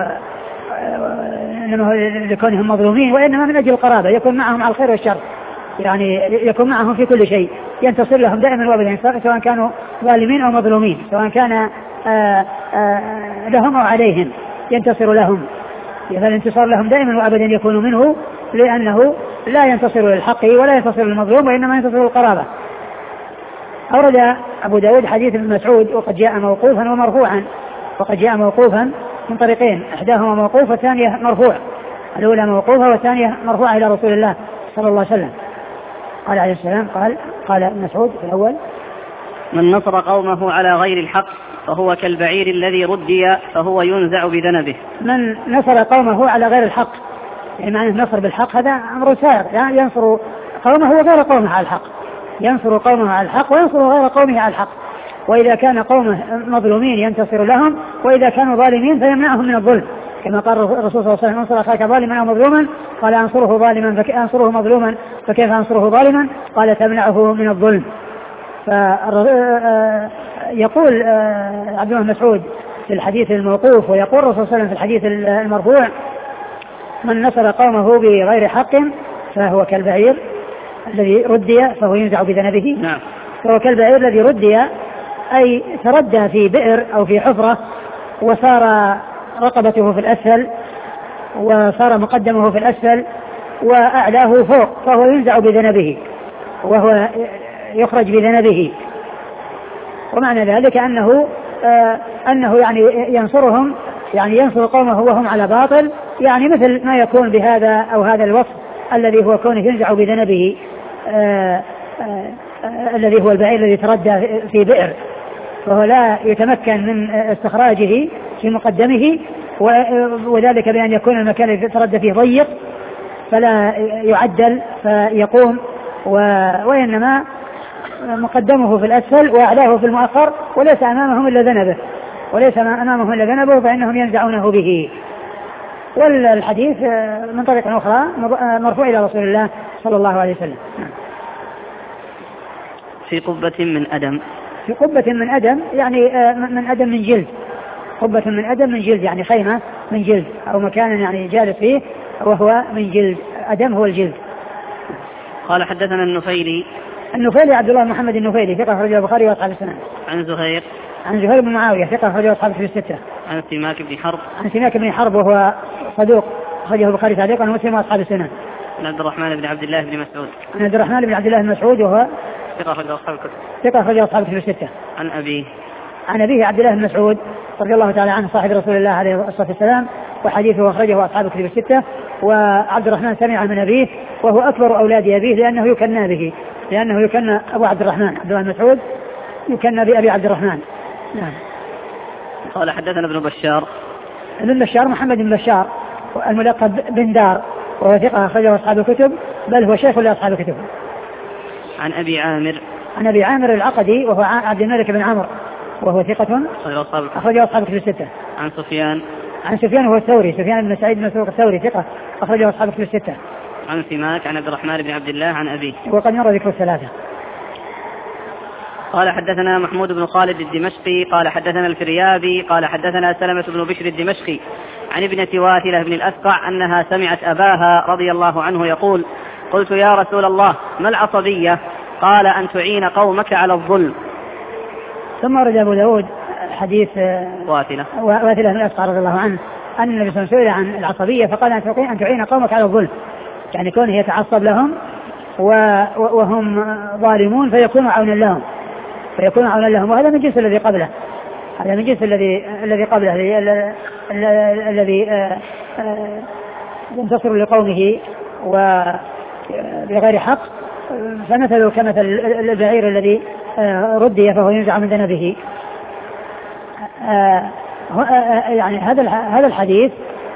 S1: لكونهم مظلومين، وإنما من أجل القرابة، يكون معهم على الخير والشر، يعني يكون معهم في كل شيء، ينتصر لهم دائما وابدا سواء كانوا ظالمين أو مظلومين، سواء كان لهم أو عليهم ينتصر لهم. فالانتصار لهم دائما وابدا يكون منه، لأنه لا ينتصر للحق ولا ينتصر للمظلوم، وإنما ينتصر للقرابة. أورد أبو داود حديث ابن مسعود وقد جاء موقوفا ومرفوعا، وقد جاء موقوفا من طريقين، إحداهما موقوف والثانية مرفوع، الأولى موقوفة والثانية مرفوعة إلى رسول الله صلى الله عليه وسلم. قال عليه السلام قال قال ابن مسعود في الأول:
S2: من نصر قومه على غير الحق فهو كالبعير الذي ردي فهو ينزع بذنبه.
S1: من نصر قومه على غير الحق، يعني معنى النصر بالحق هذا أمر سائغ، يعني ينصر قومه وغير قومه على الحق، ينصر قومه على الحق وينصر غير قومه على الحق. وإذا كان قومه مظلومين ينتصر لهم، وإذا كانوا ظالمين فيمنعهم من الظلم، كما قال الرسول صلى الله عليه وسلم: انصر أخاك ظالما أو مظلوما، قال أنصره ظالما فك... أنصره مظلوما فكيف أنصره ظالما؟ قال تمنعه من الظلم. فيقول عبد الله بن مسعود في الحديث الموقوف، ويقول الرسول صلى الله عليه وسلم في الحديث المرفوع: من نصر قومه بغير حق فهو كالبعير الذي ردي فهو ينزع بذنبه.
S2: نعم.
S1: فهو كالبعير الذي ردي، أي تردى في بئر أو في حفرة وصار رقبته في الأسفل وصار مقدمه في الأسفل وأعلاه فوق، فهو ينزع بذنبه وهو يخرج بذنبه. ومعنى ذلك أنه آه أنه يعني ينصرهم، يعني ينصر قومه وهم على باطل، يعني مثل ما يكون بهذا أو هذا الوصف الذي هو كونه ينزع بذنبه، آه آه آه الذي هو البعير الذي تردى في بئر، فهو لا يتمكن من استخراجه في مقدمه، وذلك بأن يكون المكان الذي تردى فيه ضيق فلا يعدل فيقوم، وإنما مقدمه في الأسفل وأعلاه في المؤخر، وليس أمامهم إلا ذنبه، وليس أمامهم إلا ذنبه، فإنهم ينزعونه به. والحديث من طريق أخرى مرفوع إلى رسول الله صلى الله عليه وسلم.
S2: في قبة من أدم.
S1: في قبة من أدم يعني من أدم من جلد، قبة من أدم من جلد يعني خيمة من جلد أو مكان يعني جالس فيه وهو من جلد، أدم هو الجلد.
S2: قال حدثنا النفيلي.
S1: النفيلي عبد الله محمد النفيلي ثقة أخرجه البخاري وأصحاب السنن.
S2: عن زهير.
S1: عن زهير بن معاوية ثقة أخرجه أصحاب الكتب الستة.
S2: عن سماك بن حرب.
S1: عن سماك بن حرب وهو صدوق أخرجه البخاري تعليقا ومسلم وأصحاب السنن.
S2: عن عبد الرحمن بن عبد الله بن مسعود.
S1: عن عبد الرحمن بن عبد الله بن مسعود وهو
S2: ثقة أخرجه أصحاب الكتب.
S1: ثقة أخرجه أصحاب الكتب الستة.
S2: عن أبيه.
S1: عن أبيه عبد الله بن مسعود رضي الله تعالى عنه صاحب رسول الله عليه الصلاة والسلام، وحديثه أخرجه أصحاب الكتب الستة. وعبد الرحمن سمع من أبيه وهو أكبر أولاد أبيه لأنه يكنى به، لأنه يكنى أبو عبد الرحمن عبد الله بن مسعود يكنى بأبي عبد الرحمن. نعم.
S2: قال حدثنا ابن بشار.
S1: ابن بشار محمد بن بشار الملقب بن دار وهو ثقة أخرجه أصحاب الكتب، بل هو شيخ لأصحاب الكتب.
S2: عن أبي عامر.
S1: عن أبي عامر العقدي وهو عبد الملك بن عمرو وهو ثقة أخرجه أصحاب الكتب الستة.
S2: عن سفيان.
S1: عن سفيان هو الثوري، سفيان بن سعيد بن مسروق الثوري ثقة أخرجه أصحاب الكتب الستة.
S2: عن سماك عن عبد الرحمن بن عبد الله عن أبيه.
S1: وقد مر ذكر الثلاثة.
S2: قال حدثنا محمود بن خالد الدمشقي قال حدثنا الفريابي قال حدثنا سلمة بن بشر الدمشقي عن ابنة واثلة بن الأسقع أنها سمعت أباها رضي الله عنه يقول: قلت يا رسول الله ما العصبية؟ قال: أن تعين قومك على الظلم.
S1: ثم ورد أبو داود حديث
S2: واثلة
S1: واثلة بن الأسقع رضي الله عنه أن النبي صلى الله عليه وسلم سئل عن العصبية فقال: أن تعين قومك على الظلم. يعني كونه يتعصب لهم وهم ظالمون فيكون عونا لهم فيكون عونا لهم وهذا من جنس الذي قبله هذا من جنس الذي الذي قبله الذي ينتصر لقومه وبغير حق فمثله كمثل البعير الذي ردي فهو ينزع من ذنبه. يعني هذا هذا الحديث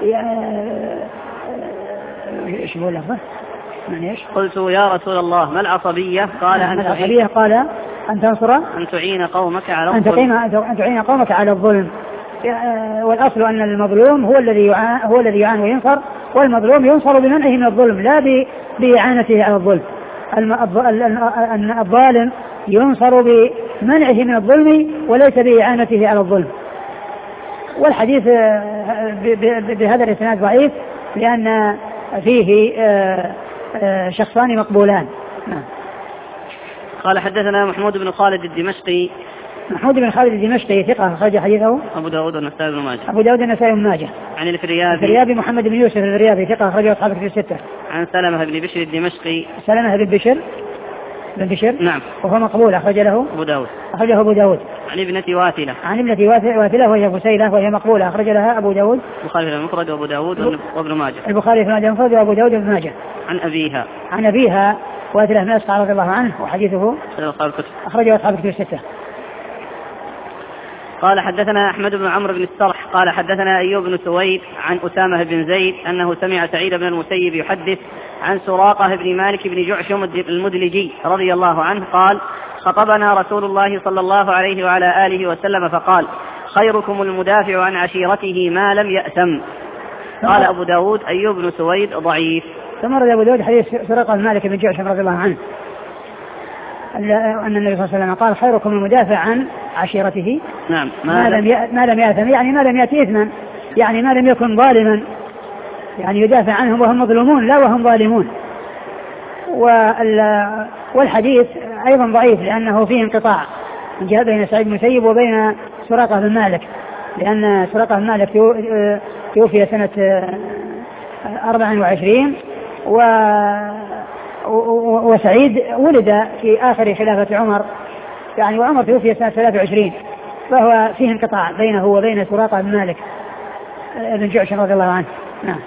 S1: ايش يقول لفظه؟
S2: قلت يا رسول الله ما العصبية؟ قال أن
S1: العصبية قال أن تنصر
S2: أن تعين قومك على
S1: الظلم أن تعين أن تعين قومك على الظلم. والأصل أن المظلوم هو الذي يعان هو الذي يعان وينصر والمظلوم ينصر بمنعه من الظلم لا بإعانته على الظلم. أن الظالم ينصر بمنعه من الظلم وليس بإعانته على الظلم. والحديث بهذا الإسناد ضعيف لأن فيه شخصان مقبولان.
S2: قال حدثنا محمود بن خالد الدمشقي.
S1: محمود بن خالد الدمشقي ثقة أخرج حديثه
S2: أبو داود والنسائي بن ماجه.
S1: أبو داود والنسائي بن ماجه.
S2: عن الفريابي.
S1: الفريابي محمد بن يوسف الفريابي ثقة أخرجه أصحاب الكتب الستة.
S2: عن سلمة بن بشر الدمشقي.
S1: سلمة بن بشر بن بشر
S2: نعم
S1: وهو مقبول أخرج له
S2: أبو داود.
S1: أخرجه أبو داود.
S2: عن ابنة واثلة.
S1: عن ابنة واثلة وهي فسيلة وهي مقبولة أخرج لها أبو داود.
S2: البخاري في المفرد وأبو داود وابن ماجه.
S1: البخاري في المفرد وأبو داود وابن ماجه.
S2: عن أبيها.
S1: عن أبيها واثلة بن أسقع رضي الله عنه وحديثه أخرجه أصحاب الكتب الستة.
S2: قال حدثنا أحمد بن عمرو بن السرح قال حدثنا أيوب بن سويد عن أسامة بن زيد أنه سمع سعيد بن المسيب يحدث عن سراقة بن مالك بن جعشم المدلجي رضي الله عنه قال خطبنا رسول الله صلى الله عليه وعلى آله وسلم فقال خيركم المدافع عن عشيرته ما لم يأثم. قال أبو داود أيوب بن سويد ضعيف.
S1: ثم رد أبو داود حديث سراقة بن مالك بن جعشم رضي الله عنه أن النبي صلى الله عليه وسلم قال خيركم المدافع عن عشيرته
S2: نعم
S1: ما لم ما لم يأثم يعني ما لم يأتي إثما يعني ما لم يكن ظالما يعني يدافع عنهم وهم مظلومون لا وهم ظالمون. والحديث أيضا ضعيف لأنه فيه انقطاع من جهة بين سعيد بن المسيب وبين سراقة بن مالك لأن سراقة بن مالك توفي سنة أربع وعشرين و وسعيد ولد في آخر خلافة عمر يعني وعمر توفي سنة ثلاث وعشرين فهو فيه انقطاع بينه وبين سراقة بن مالك بن جعشم رضي الله عنه. نعم.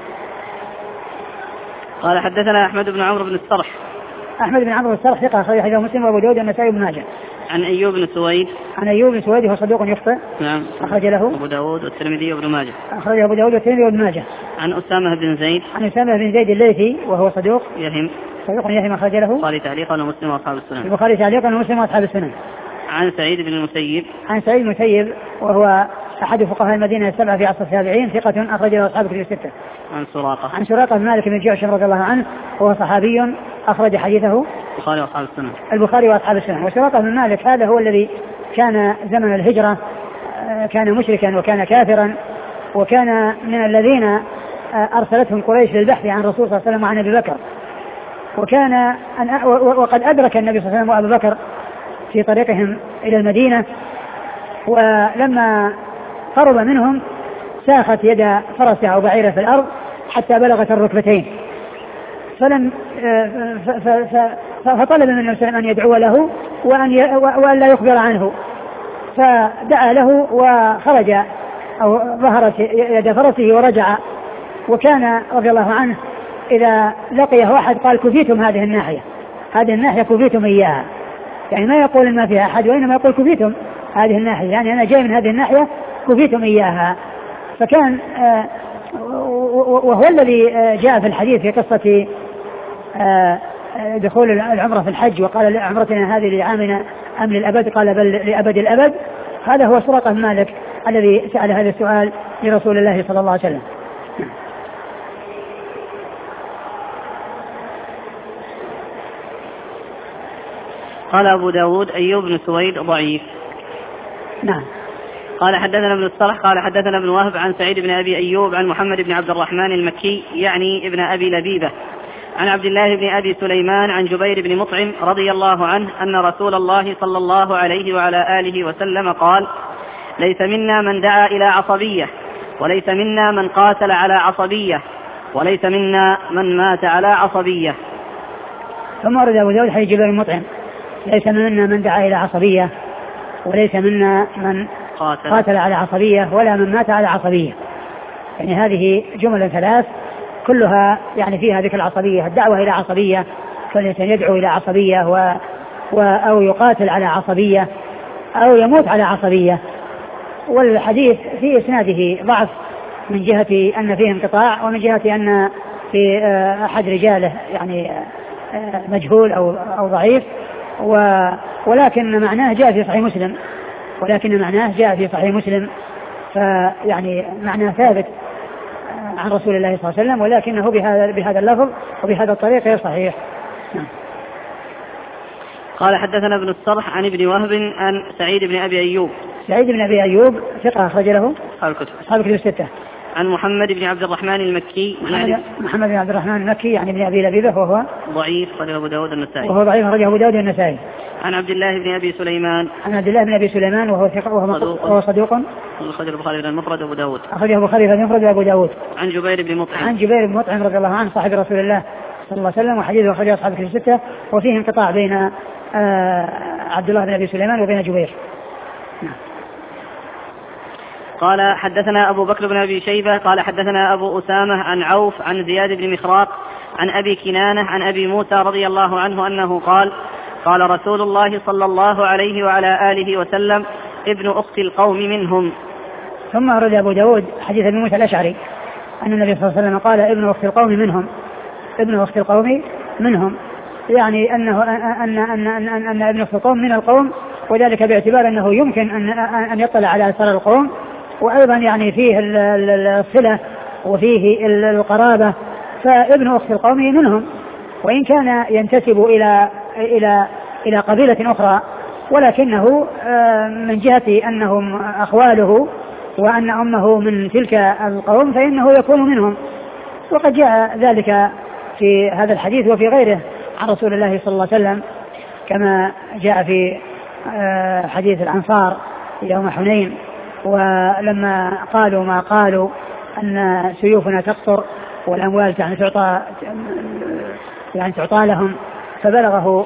S2: قال حدثنا أحمد بن عمرو بن السرح.
S1: أحمد بن عمرو بن السرح ثقة أخرج حديثه مسلم وأبو داود والنسائي بن ماجه.
S2: عن أيوب بن سويد.
S1: عن أيوب بن سويد هو صدوق يخطئ.
S2: نعم.
S1: أخرج له
S2: أبو داود والترمذي وابن ماجه.
S1: أخرج أبو داود والترمذي وابن ماجه.
S2: عن أسامة بن زيد.
S1: عن أسامة بن زيد الليثي وهو صدوق
S2: يهم.
S1: صدوق يهم أخرج له
S2: البخاري تعليقا ومسلم وأصحاب السنن.
S1: البخاري تعليقا ومسلم وأصحاب السنن.
S2: عن سعيد بن المسيب.
S1: عن سعيد بن المسيب وهو أحد فقهاء المدينة السبعة في عصر التابعين ثقة أخرجه أصحاب الكتب الستة.
S2: عن سراقة.
S1: عن سراقة بن مالك بن جعشم رضي الله عنه وهو صحابي أخرج حديثه
S2: البخاري وأصحاب السنن.
S1: البخاري وأصحاب السنن. وسراقة بن مالك هذا هو الذي كان زمن الهجرة كان مشركا وكان كافرا وكان من الذين أرسلتهم قريش للبحث عن الرسول صلى الله عليه وسلم وعن أبي بكر وكان وقد أدرك النبي صلى الله عليه وسلم وأبو بكر في طريقهم إلى المدينة ولما قرب منهم ساخت يد فرسه أو بعيره في الأرض حتى بلغت الركبتين فلم فطلب من النبي صلى الله عليه وسلم أن يدعو له وأن وأن لا يخبر عنه فدعا له وخرج أو ظهرت يد فرسه ورجع. وكان رضي الله عنه إذا لقيه أحد قال كفيتم هذه الناحية هذه الناحية كفيتم إياها يعني ما يقول ما فيها أحد وإنما يقول كفيتم هذه الناحية يعني أنا جاي من هذه الناحية كفيتم إياها. فكان وهو الذي جاء في الحديث في قصة دخول العمرة في الحج وقال عمرتنا هذه لعامنا أم للأبد قال بل لأبد الأبد. هذا هو سراقة بن مالك الذي سأل هذا السؤال لرسول الله صلى الله عليه وسلم.
S2: قال أبو داود أيوب بن سويد ضعيف.
S1: نعم.
S2: قال حدثنا ابن الصرح قال حدثنا ابن وهب عن سعيد بن أبي أيوب عن محمد بن عبد الرحمن المكي يعني ابن أبي لبيبة عن عبد الله بن أبي سليمان عن جبير بن مطعم رضي الله عنه أن رسول الله صلى الله عليه وعلى آله وسلم قال ليس منا من دعا إلى عصبية وليس منا من قاتل على عصبية وليس منا من مات على عصبية.
S1: ثم ورد أبو داود حديث جبير بن مطعم ليس منا من دعا إلى عصبية وليس منا من قاتل, قاتل على عصبية ولا من مات على عصبية. يعني هذه جمل ثلاث كلها يعني فيها ذكر العصبية، الدعوة إلى عصبية، فالإنسان يدعو إلى عصبية و... و... أو يقاتل على عصبية أو يموت على عصبية. والحديث في إسناده ضعف من جهة أن فيه انقطاع ومن جهة أن في أحد رجاله يعني مجهول أو, أو ضعيف، و... ولكن معناه جاء في صحيح مسلم ولكن معناه جاء في صحيح مسلم فيعني معناه ثابت عن رسول الله صلى الله عليه وسلم، ولكنه بهذا بهذا اللفظ وبهذا الطريق غير صحيح.
S2: قال حدثنا ابن الصرح عن ابن وهب عن سعيد بن أبي أيوب.
S1: سعيد بن أبي أيوب ثقة أخرج له
S2: أصحاب الكتب
S1: أصحاب الكتب الستة.
S2: عن محمد بن عبد الرحمن المكي.
S1: محمد, محمد بن عبد الرحمن المكي يعني ابن أبي لبيبة وهو
S2: ضعيف أخرجه أبو داود النسائي.
S1: وهو ضعيف أخرجه أبو داود النسائي.
S2: عن عبد الله بن أبي سليمان.
S1: عن عبد الله بن أبي سليمان وهو ثقة وهو صدوق
S2: أخرجه البخاري في المفرد وأبو داود.
S1: أخرجه البخاري في المفرد وأبو داود.
S2: عن جبير بن مطعم.
S1: عن جبير بن مطعم رضي الله عنه صاحب رسول الله صلى الله عليه وسلم وحديثه أخرجه أصحاب الكتب الستة، وفيه انقطاع بين آه عبد الله بن أبي سليمان وبين جبير. نعم.
S2: قال حدثنا أبو بكر بن أبي شيبة قال حدثنا أبو أسامة عن عوف عن زياد بن مخراق عن أبي كنانة عن أبي موسى رضي الله عنه أنه قال قال رسول الله صلى الله عليه وعلى آله وسلم ابن أخت القوم منهم.
S1: ثم أورد أبو داود حديث أبي موسى الأشعري أن النبي صلى الله عليه وسلم قال ابن أخت القوم منهم، ابن أخت القوم منهم، يعني أنه أن أن أن أن, أن ابن أخت القوم من القوم، وذلك باعتبار أنه يمكن أن أن يطلع على أسرار القوم، وأيضا يعني فيه الصلة وفيه القرابة، فابن أخت القوم منهم، وإن كان ينتسب إلى إلى إلى قبيلة أخرى، ولكنه من جهة أنهم أخواله وأن أمه من تلك القوم فإنه يكون منهم. وقد جاء ذلك في هذا الحديث وفي غيره عن رسول الله صلى الله عليه وسلم، كما جاء في حديث الأنصار يوم حنين، ولما قالوا ما قالوا أن سيوفنا تقصر والأموال يعني تعطى يعني تعطى لهم، فبلغه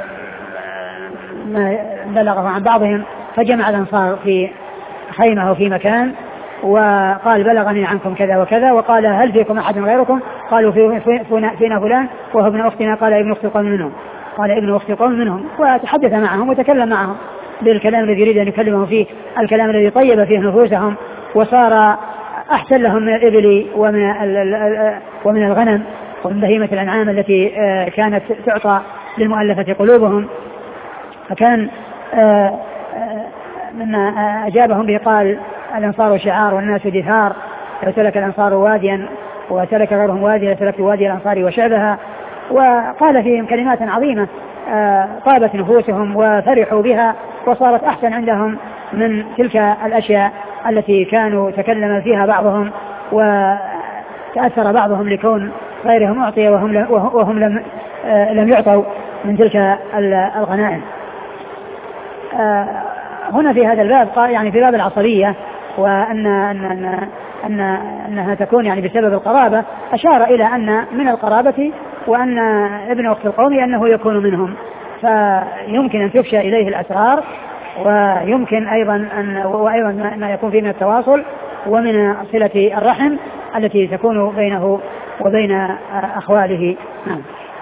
S1: ما بلغه عن بعضهم فجمع الأنصار في خيمة أو في مكان وقال بلغني عنكم كذا وكذا، وقال هل فيكم أحد غيركم؟ قالوا في فينا فلان وهو ابن أختنا، قال ابن أخت قوم منهم، قال ابن أخت قوم منهم، وتحدث معهم وتكلم معهم بالكلام الذي يريد أن يكلمهم فيه، الكلام الذي طيب فيه نفوسهم وصار أحسن لهم من الإبل ومن ومن الغنم ومن بهيمة الأنعام التي كانت تعطى للمؤلفة قلوبهم. فكان مما أجابهم به قال الأنصار شعار والناس دثار، لو ترك الأنصار واديا وترك غيرهم واديا لتركت وادي الأنصار وشعبها، وقال فيهم كلمات عظيمة طابت نفوسهم وفرحوا بها وصارت أحسن عندهم من تلك الأشياء التي كانوا تكلم فيها بعضهم وتأثر بعضهم لكون غيرهم أعطي وهم, وهم لم, لم يعطوا من تلك الغنائم. هنا في هذا الباب يعني في باب العصبية وأن أن أن أن أنها تكون يعني بسبب القرابة، أشار إلى أن من القرابة وأن ابن أخت القوم أنه يكون منهم، فيمكن أن تفشى إليه الأسرار، ويمكن أيضا أن وأيضا ما يكون فيه من التواصل ومن صلة الرحم التي تكون بينه وبين أخواله. نعم.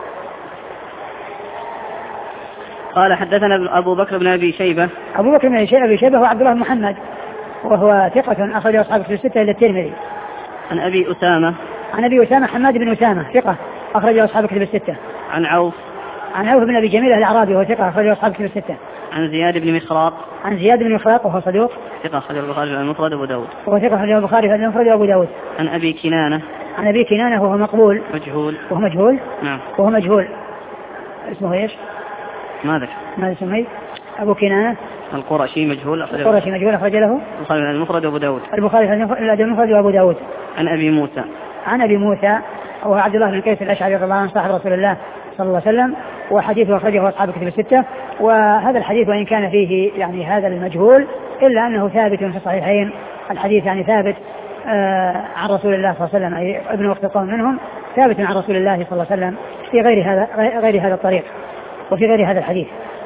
S2: قال حدثنا أبو بكر بن أبي شيبة.
S1: أبو بكر بن أبي شيبة هو عبد الله بن محمد وهو ثقة أخرج أصحاب في الستة إلى الترمذي.
S2: عن أبي أسامة.
S1: عن أبي أسامة حماد بن أسامة ثقة أخرج أصحاب في الستة.
S2: عن عوف.
S1: عن عوف بن أبي جميل الأعرابي وهو ثقة أخرج أصحاب في الستة.
S2: عن زياد بن مخراق.
S1: عن زياد بن مخراق وهو صدوق
S2: ثقة أخرج البخاري في المفرد وأبو داود.
S1: وهو ثقة أخرج البخاري في المفرد وأبو داود.
S2: عن أبي كنانة.
S1: عن أبي كنانة وهو مقبول.
S2: مجهول.
S1: وهو مجهول.
S2: نعم.
S1: وهو مجهول. اسمه إيش؟
S2: ما ذكر.
S1: ما اسمه؟ أبو كنانة.
S2: القرشي مجهول.
S1: القرشي مجهول أخرج له
S2: البخاري في المفرد وأبو داود.
S1: البخاري في المفرد وأبو داود.
S2: عن أبي موسى.
S1: عن أبي موسى وهو عبد الله بن قيس الأشعري رضي الله عنه صاحب رسول الله صلى الله عليه وسلم، وحديثه أخرجه أصحاب الكتب الستة. وهذا الحديث وإن كان فيه يعني هذا المجهول إلا أنه ثابت في الصحيحين، الحديث يعني ثابت آه عن رسول الله صلى الله عليه وسلم أي ابن أخت قوم منهم ثابت عن رسول الله صلى الله عليه وسلم في غير هذا غير هذا الطريق وفي غير هذا الحديث.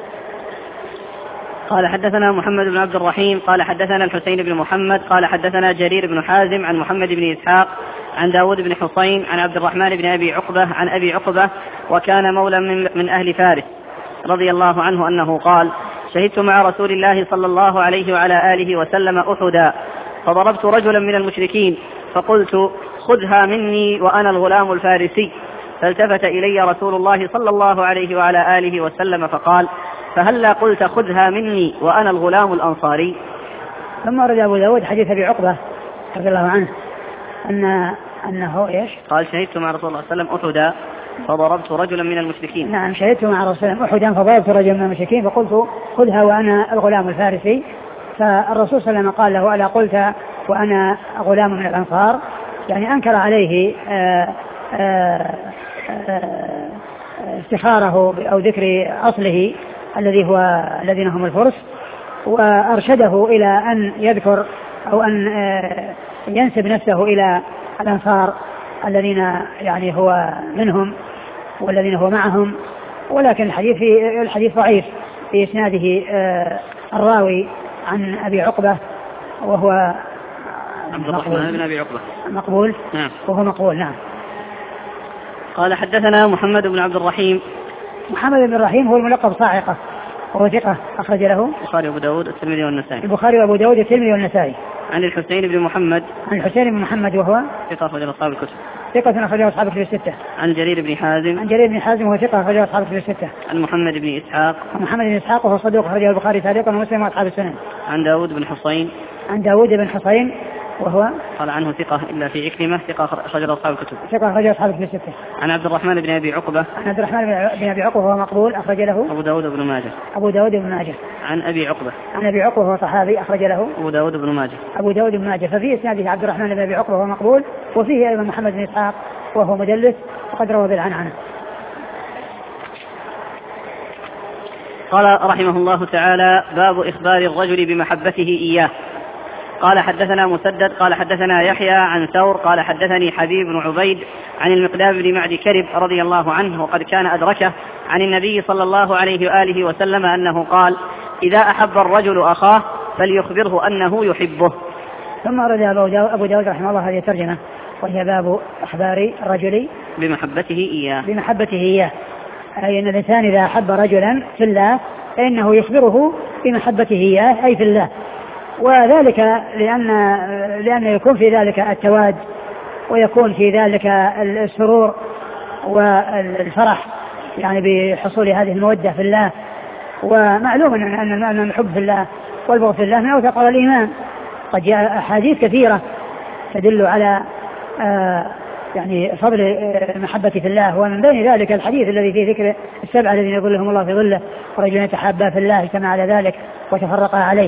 S2: قال حدثنا محمد بن عبد الرحيم قال حدثنا الحسين بن محمد قال حدثنا جرير بن حازم عن محمد بن إسحاق عن داود بن حصين عن عبد الرحمن بن أبي عقبة عن أبي عقبة وكان مولى من, من أهل فارس رضي الله عنه أنه قال شهدت مع رسول الله صلى الله عليه وعلى آله وسلم أحدا فضربت رجلا من المشركين فقلت خذها مني وأنا الغلام الفارسي فالتفت إلي رسول الله صلى الله عليه وعلى آله وسلم فقال فهلا قلت خذها مني وأنا الغلام الأنصاري.
S1: ثم ورد أبو داود حديث أبي عقبة رضي الله عنه أن أنه إيش؟
S2: قال شهدت مع رسول الله صلى الله عليه وسلم أحدا فضربت رجلا من المشركين.
S1: نعم شهدت مع رسول الله أحدا فضربت رجلا من المشركين فقلت خذها وأنا الغلام الفارسي فالرسول صلى الله عليه وسلم قال له ألا قلت وأنا غلام من الأنصار يعني أنكر عليه آآ آآ آآ استخاره أو ذكر أصله الذي هو الذين هم الفرس وأرشده إلى أن يذكر أو أن ينسب نفسه إلى الأنصار الذين يعني هو منهم والذين هو معهم. ولكن الحديث في الحديث ضعيف في إسناده الراوي عن أبي عقبة وهو
S2: عبد الرحمن بن أبي عقبة
S1: مقبول.
S2: نعم
S1: وهو مقبول. نعم.
S2: قال حدثنا محمد بن عبد الرحيم.
S1: محمد بن الرحيم هو الملقب صاعقة وهو ثقة أخرج له
S2: البخاري وأبو داود الترمذي والنسائي.
S1: البخاري وأبو داود الترمذي والنسائي.
S2: عن الحسين بن محمد.
S1: عن الحسين بن محمد وهو
S2: ثقة أخرج أصحاب الكتب.
S1: ثقة أخرج أصحاب الكتب الستة.
S2: عن جرير بن حازم.
S1: عن جرير بن حازم وهو ثقة أخرج أصحاب الكتب الستة.
S2: عن محمد بن إسحاق.
S1: عن محمد بن إسحاق وهو صدوق أخرجه البخاري تعليقا ومسلم وأصحاب السنن.
S2: عن داود بن حصين.
S1: عن داود بن حصين وهو
S2: قال عنه ثقة إلا في عكرمة ثقة أخرج أصحاب الكتب.
S1: ثقة أخرج أصحاب الكتب الستة.
S2: عن عبد الرحمن بن أبي عقبة.
S1: عن عبد الرحمن بن أبي عقبة وهو مقبول أخرج له
S2: أبو داود بن ماجه.
S1: أبو داود بن ماجه.
S2: عن أبي عقبة.
S1: عن أبي عقبة وهو صحابي أخرج له
S2: أبو داود بن ماجه.
S1: أبو داود بن ماجه. ففي إسناده عبد الرحمن بن أبي عقبة وهو مقبول وفيه أيضا محمد بن إسحاق وهو مدلس وقد روى بالعنعنة.
S2: قال رحمه الله تعالى باب إخبار الرجل بمحبته إياه. قال حدثنا مسدد قال حدثنا يحيى عن ثور قال حدثني حبيب بن عبيد عن المقدام بن معد كرب رضي الله عنه وقد كان أدركه عن النبي صلى الله عليه وآله وسلم أنه قال إذا أحب الرجل أخاه فليخبره أنه يحبه.
S1: ثم أرد أبو داود رحمه الله هذه الترجمة وهي باب إخبار الرجل
S2: بمحبته إياه.
S1: بمحبته إياه أي أن الإنسان إذا أحب رجلا في الله فإنه يخبره بمحبته إياه أي في الله وذلك لأن لأن يكون في ذلك التواد ويكون في ذلك السرور والفرح يعني بحصول هذه المودة في الله. ومعلوم أن الحب في الله والبغض في الله من أوثق الإيمان. قد جاء أحاديث كثيرة تدل على آه يعني فضل المحبة في الله ومن بين ذلك الحديث الذي فيه ذكر السبعة الذين يظلهم الله في ظله ورجلان يتحابا في الله اجتمعا على ذلك وتفرقا عليه.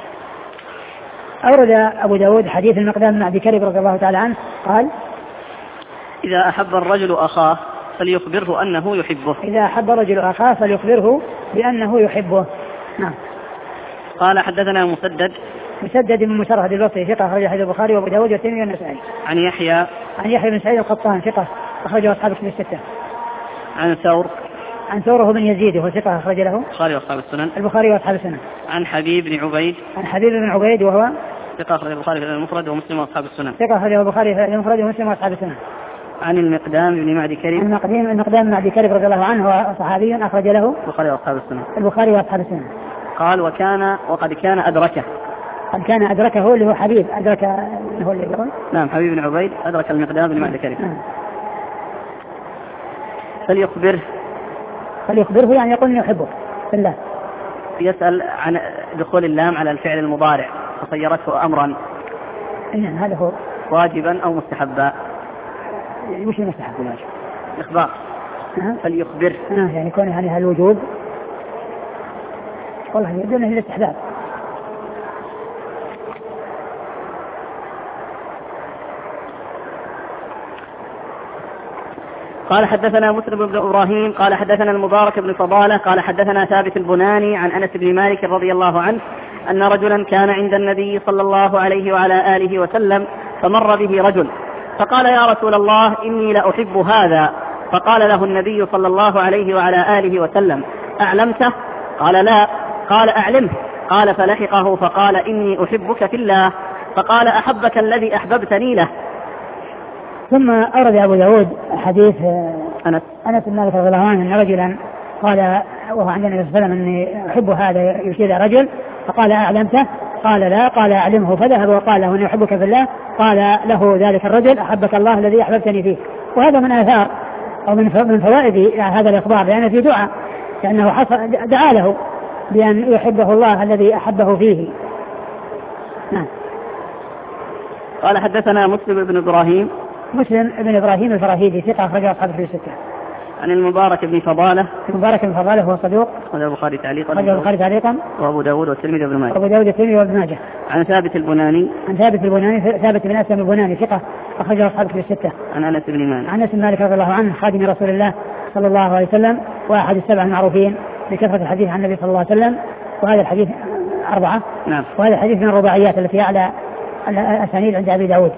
S1: أورد أبو داود حديث المقدام بن معد كرب رضي الله تعالى عنه قال
S2: إذا أحب الرجل أخاه فليخبره أنه يحبه.
S1: إذا أحب الرجل أخاه فليخبره بأنه يحبه. نعم.
S2: قال حدثنا مسدد.
S1: مسدد من مسرهد البصري ثقة أخرج حديث البخاري وأبو داود والترمذي والنسائي.
S2: عن يحيى.
S1: عن يحيى بن سعيد القطان ثقة أخرجه أصحاب الكتب الستة.
S2: عن ثور.
S1: عن ثوره بن يزيد وهو ثقة أخرج له
S2: البخاري وأصحاب السنن.
S1: البخاري وأصحاب السنن.
S2: عن حبيب بن عبيد.
S1: عن حبيب بن عبيد وهو
S2: ثقة أخرج البخاري في المفرد ومسلم وأصحاب السنن.
S1: ثقة أخرجه البخاري في المفرد ومسلم وأصحاب السنن.
S2: عن المقدام بن معد كرب.
S1: المقدام المقدام بن معد كرب رضي الله عنه هو صحابي أخرج له
S2: البخاري وأصحاب السنن.
S1: البخاري وأصحاب السنن.
S2: قال وكان وقد كان أدركه.
S1: قد كان أدركه اللي هو حبيب أدرك هو اللي يقول.
S2: نعم حبيب بن عبيد أدرك المقدام بن معد كرب. نعم. فليخبره.
S1: فليخبره يعني يقول إنه يحبه في الله.
S2: يسأل عن دخول اللام على الفعل المضارع فصيرته أمرا.
S1: نعم هذا هو.
S2: واجبا أو مستحبا.
S1: يعني وش المستحب واجب؟
S2: إخبار.
S1: أه؟
S2: فليخبر.
S1: أه يعني يكون يعني هالوجوب. والله يدل إلى الاستحباب.
S2: قال حدثنا مسلم بن إبراهيم قال حدثنا المبارك بن فضالة قال حدثنا ثابت البناني عن أنس بن مالك رضي الله عنه أن رجلا كان عند النبي صلى الله عليه وعلى آله وسلم فمر به رجل فقال يا رسول الله إني لأحب هذا. فقال له النبي صلى الله عليه وعلى آله وسلم أعلمته؟ قال لا. قال أعلمه. قال فلحقه فقال إني أحبك في الله. فقال أحبك الذي أحببتني له.
S1: ثم أورد أبو داود حديث أنس أنس بن مالك رضي الله عنه أن رجلا قال وهو عند النبي صلى الله عليه وسلم أني أحب هذا، يشير رجل فقال أعلمته؟ قال لا. قال أعلمه. فذهب وقال له أني أحبك في الله. قال له ذلك الرجل أحبك الله الذي أحببتني فيه. وهذا من آثار أو من فوائد هذا الإخبار، لأن في دعاء، لأنه دعا له بأن يحبه الله الذي أحبه فيه. نعم.
S2: قال حدثنا مسلم بن إبراهيم
S1: مسلم بن إبراهيم الفراهيدي ثقة أخرجه أصحاب الكتب الستة.
S2: عن المبارك بن فضالة
S1: المبارك بن فضالة هو صدوق
S2: أخرجه البخاري تعليقا
S1: أخرجه البخاري تعليقا
S2: وأبو داود والترمذي وابن ماجه
S1: أبو داود والترمذي وابن ماجه.
S2: عن ثابت البناني
S1: عن ثابت البناني ثابت بن أسلم البناني ثقة أخرجه أصحاب الكتب الستة.
S2: عن أنس بن مالك
S1: عن أنس بن مالك رضي الله عنه خادم رسول الله صلى الله عليه وسلم وأحد السبع المعروفين بكثرة الحديث عن النبي صلى الله عليه وسلم. وهذا الحديث أربعة.
S2: نعم.
S1: وهذا الحديث من الرباعيات التي أعلى الأسانيد عند أبي داود.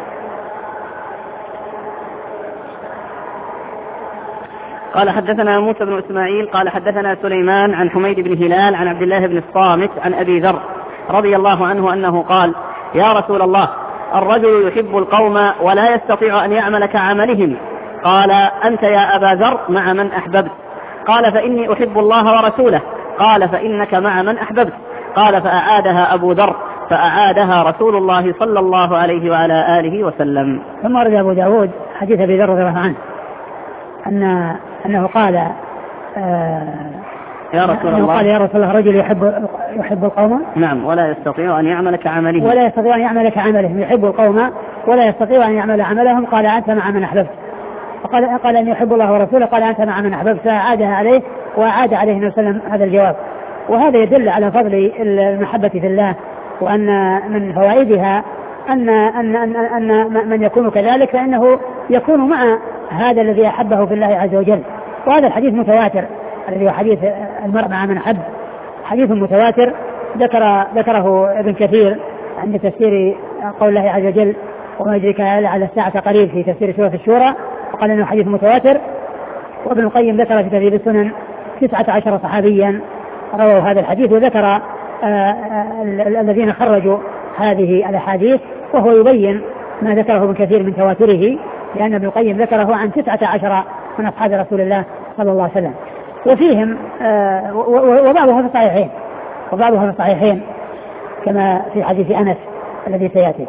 S2: قال حدثنا موسى بن إسماعيل قال حدثنا سليمان عن حميد بن هلال عن عبد الله بن الصامت عن أبي ذر رضي الله عنه أنه قال يا رسول الله الرجل يحب القوم ولا يستطيع أن يعمل كعملهم. قال أنت يا أبا ذر مع من أحببت؟ قال فإني أحب الله ورسوله. قال فإنك مع من أحببت. قال فأعادها أبو ذر فأعادها رسول الله صلى الله عليه وعلى آله وسلم.
S1: ثم ورد أبو داود حديث أبي ذر رضي الله عنه أن أنه قال آه
S2: يا رسول الله
S1: قال يا رسول الله رجل يحب يحب القوم
S2: نعم ولا يستطيع أن يعمل كعملهم
S1: ولا يستطيع أن يعمل كعملهم يحب القوم ولا يستطيع أن يعمل عملهم. قال أنت مع من أحببت. فقال قال أن يحب الله ورسوله. قال أنت مع من أحببت. فأعادها عليه وأعاد عليه النبي صلى الله عليه وسلم هذا الجواب. وهذا يدل على فضل المحبة في الله، وأن من فوائدها أن أن أن, أن من يكون كذلك فإنه يكون مع هذا الذي أحبه في الله عز وجل. وهذا الحديث متواتر الذي هو حديث المرء مع من أحب، حديث متواتر ذكر ذكره ابن كثير عند تفسير قول الله عز وجل وما يدريك على الساعة قريب في تفسير سورة الشورى، وقال إنه حديث متواتر. وابن القيم ذكر في تهذيب السنن تسعة عشر صحابيا رووا هذا الحديث، وذكر الذين خرجوا هذه الأحاديث، وهو يبين ما ذكره ابن كثير من تواتره، لأن ابن القيم ذكره عن تسعة عشر من أصحاب رسول الله صلى الله عليه وسلم، وفيهم وبعضها في الصحيحين وبعضها في الصحيحين كما في حديث أنس الذي سيأتي.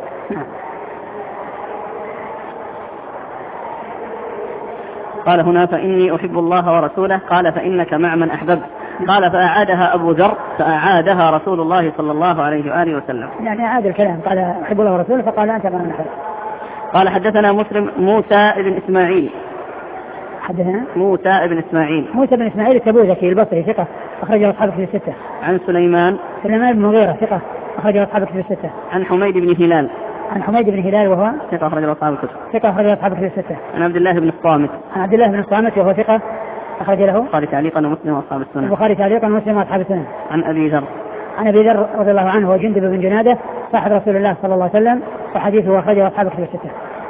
S2: قال هنا فإني أحب الله ورسوله. قال فإنك مع من أحببت. قال فأعادها أبو ذر فأعادها رسول الله صلى الله عليه وآله وسلم.
S1: يعني أعاد الكلام قال أحب الله ورسوله فقال أنت مع من أحببت.
S2: قال حدثنا مسلم موسى بن إسماعيل
S1: حدثنا
S2: موسى بن إسماعيل
S1: موسى بن إسماعيل التبوذكي البصري ثقة أخرجه أصحاب الكتب الستة.
S2: عن سليمان
S1: سليمان بن مغيرة ثقة أخرجه أصحاب الكتب الستة.
S2: عن حميد بن هلال
S1: عن حميد بن هلال وهو
S2: ثقة أخرجه أصحاب الكتب
S1: ثقة أخرجه أصحاب الكتب الستة.
S2: عن عبد الله بن الصامت
S1: عن عبد الله بن الصامت وهو ثقة أخرج له
S2: البخاري تعليقا ومسلم وأصحاب السنن.
S1: البخاري تعليقا ومسلم وأصحاب السنن.
S2: عن أبي ذر
S1: عن أبي ذر رضي الله عنه وجندب بن جنادة صاحب رسول الله صلى الله عليه وسلم، وحديثه أخرجه أصحاب الكتب الستة.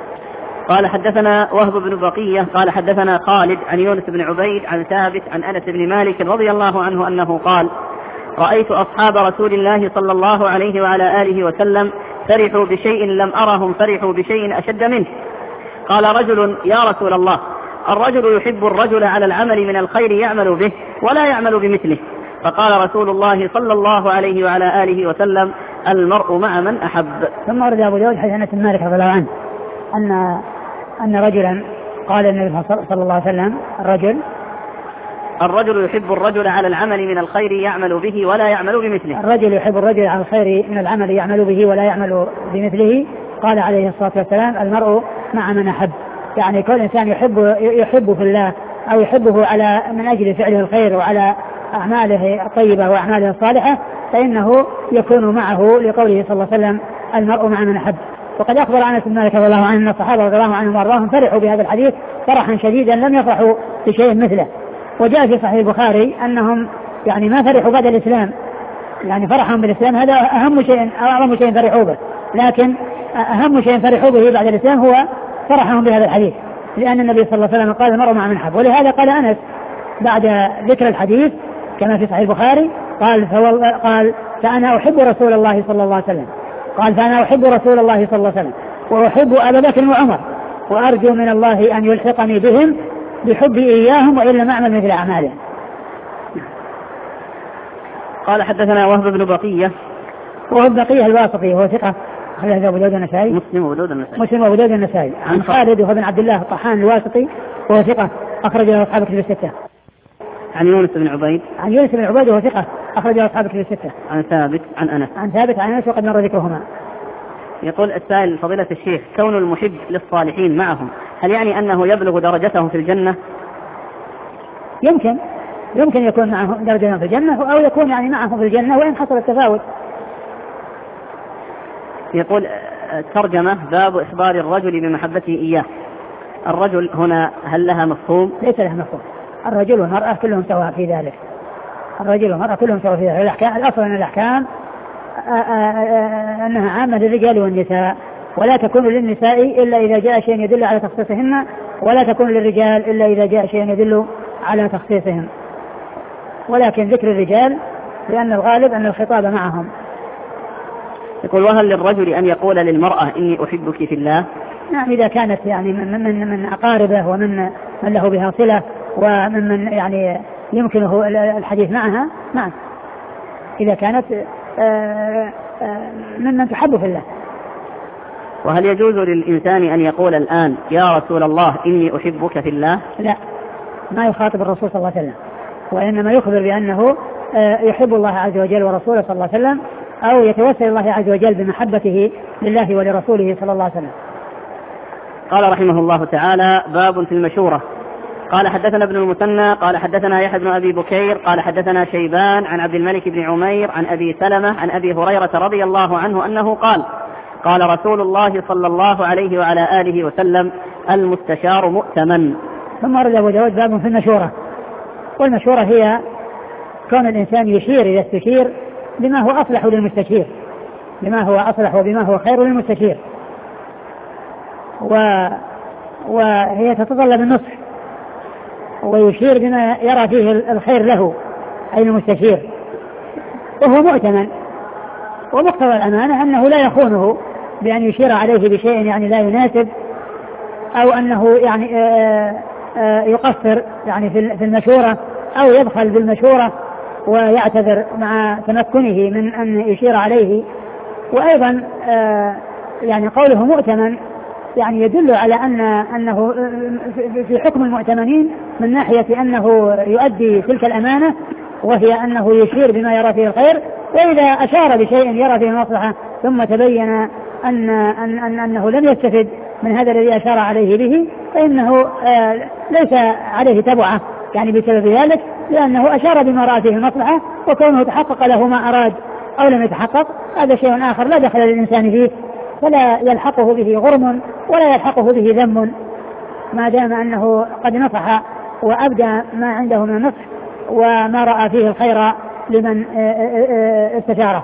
S2: قال حدثنا وهب بن بقية قال حدثنا خالد عن يونس بن عبيد عن ثابت عن أنس بن مالك رضي الله عنه أنه قال رأيت أصحاب رسول الله صلى الله عليه وعلى آله وسلم فرحوا بشيء لم أرهم فرحوا بشيء أشد منه. قال رجل يا رسول الله الرجل يحب الرجل على العمل من الخير يعمل به ولا يعمل بمثله. فقال رسول الله صلى الله عليه وعلى آله وسلم المرء مع من أحب.
S1: ثم ورد أبو داود حديث أنس بن مالك رضي الله عنه أن أن رجلا قال النبي صلى الله عليه وسلم الرجل
S2: الرجل يحب الرجل على العمل من الخير يعمل به ولا يعمل بمثله.
S1: الرجل يحب الرجل على الخير من العمل يعمل به ولا يعمل بمثله. قال عليه الصلاة والسلام المرء مع من أحب، يعني كل إنسان يحب يحب في الله أو يحبه على من أجل فعله الخير وعلى أعماله الطيبة وأعماله الصالحة فإنه يكون معه، لقوله صلى الله عليه وسلم المرء مع من أحب. وقد أخبر أنس بن مالك رضي الله عنه أن الصحابة رضي الله عنهم وأرضاهم فرحوا بهذا الحديث فرحا شديدا لم يفرحوا بشيء مثله. وجاء في صحيح البخاري أنهم يعني ما فرحوا بعد الإسلام، يعني فرحهم بالإسلام هذا أهم شيء أو أعظم شيء فرحوا به، لكن أهم شيء فرحوا به بعد الإسلام هو فرحهم بهذا الحديث، لأن النبي صلى الله عليه وسلم قال المرء مع من حب. ولهذا قال أنس بعد ذكر الحديث كما في صحيح البخاري قال قال فأنا أحب رسول الله صلى الله عليه وسلم، قال فأنا أحب رسول الله صلى الله عليه وسلم وأحب أبا بكر وعمر وأرجو من الله أن يلحقني بهم بحبي إياهم وإلا ما أعمل مثل أعمالهم.
S2: قال حدثنا وهب بن بقية.
S1: وهب بقية الواسطي هو ثقة أخرجه أبو داود النسائي.
S2: مسلم وأبو داود النسائي.
S1: مسلم وأبو داود النسائي. عن خالد وهو بن عبد الله الطحان الواسطي وهو ثقة أخرجه أصحاب الكتب الستة.
S2: عن يونس بن عبيد.
S1: عن يونس بن عبيد وهو ثقة أخرجه أصحاب الكتب الستة.
S2: عن ثابت عن أنس.
S1: عن ثابت عن أنس وقد مر ذكرهما.
S2: يقول السائل فضيلة الشيخ كون المحب للصالحين معهم هل يعني أنه يبلغ درجتهم في الجنة؟
S1: يمكن يمكن يكون معهم درجة في الجنة أو يكون يعني معهم في الجنة وإن حصل التفاوت.
S2: يقول ترجمة باب إخبار الرجل بمحبته إياه. الرجل هنا هل لها مفهوم؟
S1: ليس لها مفهوم. الرجل والمرأة كلهم سواء في ذلك. الرجل والمرأة كلهم سواء في ذلك. الأحكام الأصل أن الأحكام أنها عامة للرجال والنساء ولا تكون للنساء إلا إذا جاء شيء يدل على تخصيصهن ولا تكون للرجال إلا إذا جاء شيء يدل على تخصيصهم، ولكن ذكر الرجال لأن الغالب أن الخطاب معهم.
S2: يقول وهل للرجل أن يقول للمرأة إني أحبك في الله؟
S1: نعم إذا كانت يعني من من من أقاربه ومن من له بها صلة ومن من يعني يمكنه الحديث معها نعم إذا كانت ممن تحب في الله.
S2: وهل يجوز للإنسان أن يقول الآن يا رسول الله إني أحبك في الله؟
S1: لا، ما يخاطب الرسول صلى الله عليه وسلم، وإنما يخبر بأنه يحب الله عز وجل ورسوله صلى الله عليه وسلم أو يتوسل الله عز وجل بمحبته لله ولرسوله صلى الله عليه وسلم.
S2: قال رحمه الله تعالى باب في المشورة. قال حدثنا ابن المثنى قال حدثنا يحيى بن أبي بكير قال حدثنا شيبان عن عبد الملك بن عمير عن أبي سلمة عن أبي هريرة رضي الله عنه أنه قال قال رسول الله صلى الله عليه وعلى آله وسلم المستشار مؤتمن.
S1: ثم ورد أبو داود باب في المشورة. والمشورة هي كون الإنسان يشير إذا استشير بما هو أصلح للمستشير، بما هو أصلح وبما هو خير للمستشير، و... وهي تتطلب النصح ويشير بما يرى فيه الخير له أي المستشير، وهو مؤتمن. ومقتضى الأمانة أنه لا يخونه بأن يشير عليه بشيء يعني لا يناسب أو أنه يعني آآ آآ يقصر يعني في المشورة أو يبخل بالمشورة ويعتذر مع تمكنه من أن يشير عليه. وأيضا يعني قوله مؤتمن يعني يدل على أن أنه في حكم المؤتمنين من ناحية أنه يؤدي تلك الأمانة وهي أنه يشير بما يرى فيه الخير، وإذا أشار بشيء يرى فيه المصلحة ثم تبين أن أن أن أنه لم يستفد من هذا الذي أشار عليه به فإنه ليس عليه تبعة يعني بسبب ذلك، لأنه أشار بما رأى فيه المصلحة وكونه تحقق له ما أراد أو لم يتحقق هذا شيء آخر لا دخل للإنسان فيه، فلا يلحقه به غرم ولا يلحقه به ذم ما دام أنه قد نصح وأبدى ما عنده من النصح وما رأى فيه الخير لمن استشاره.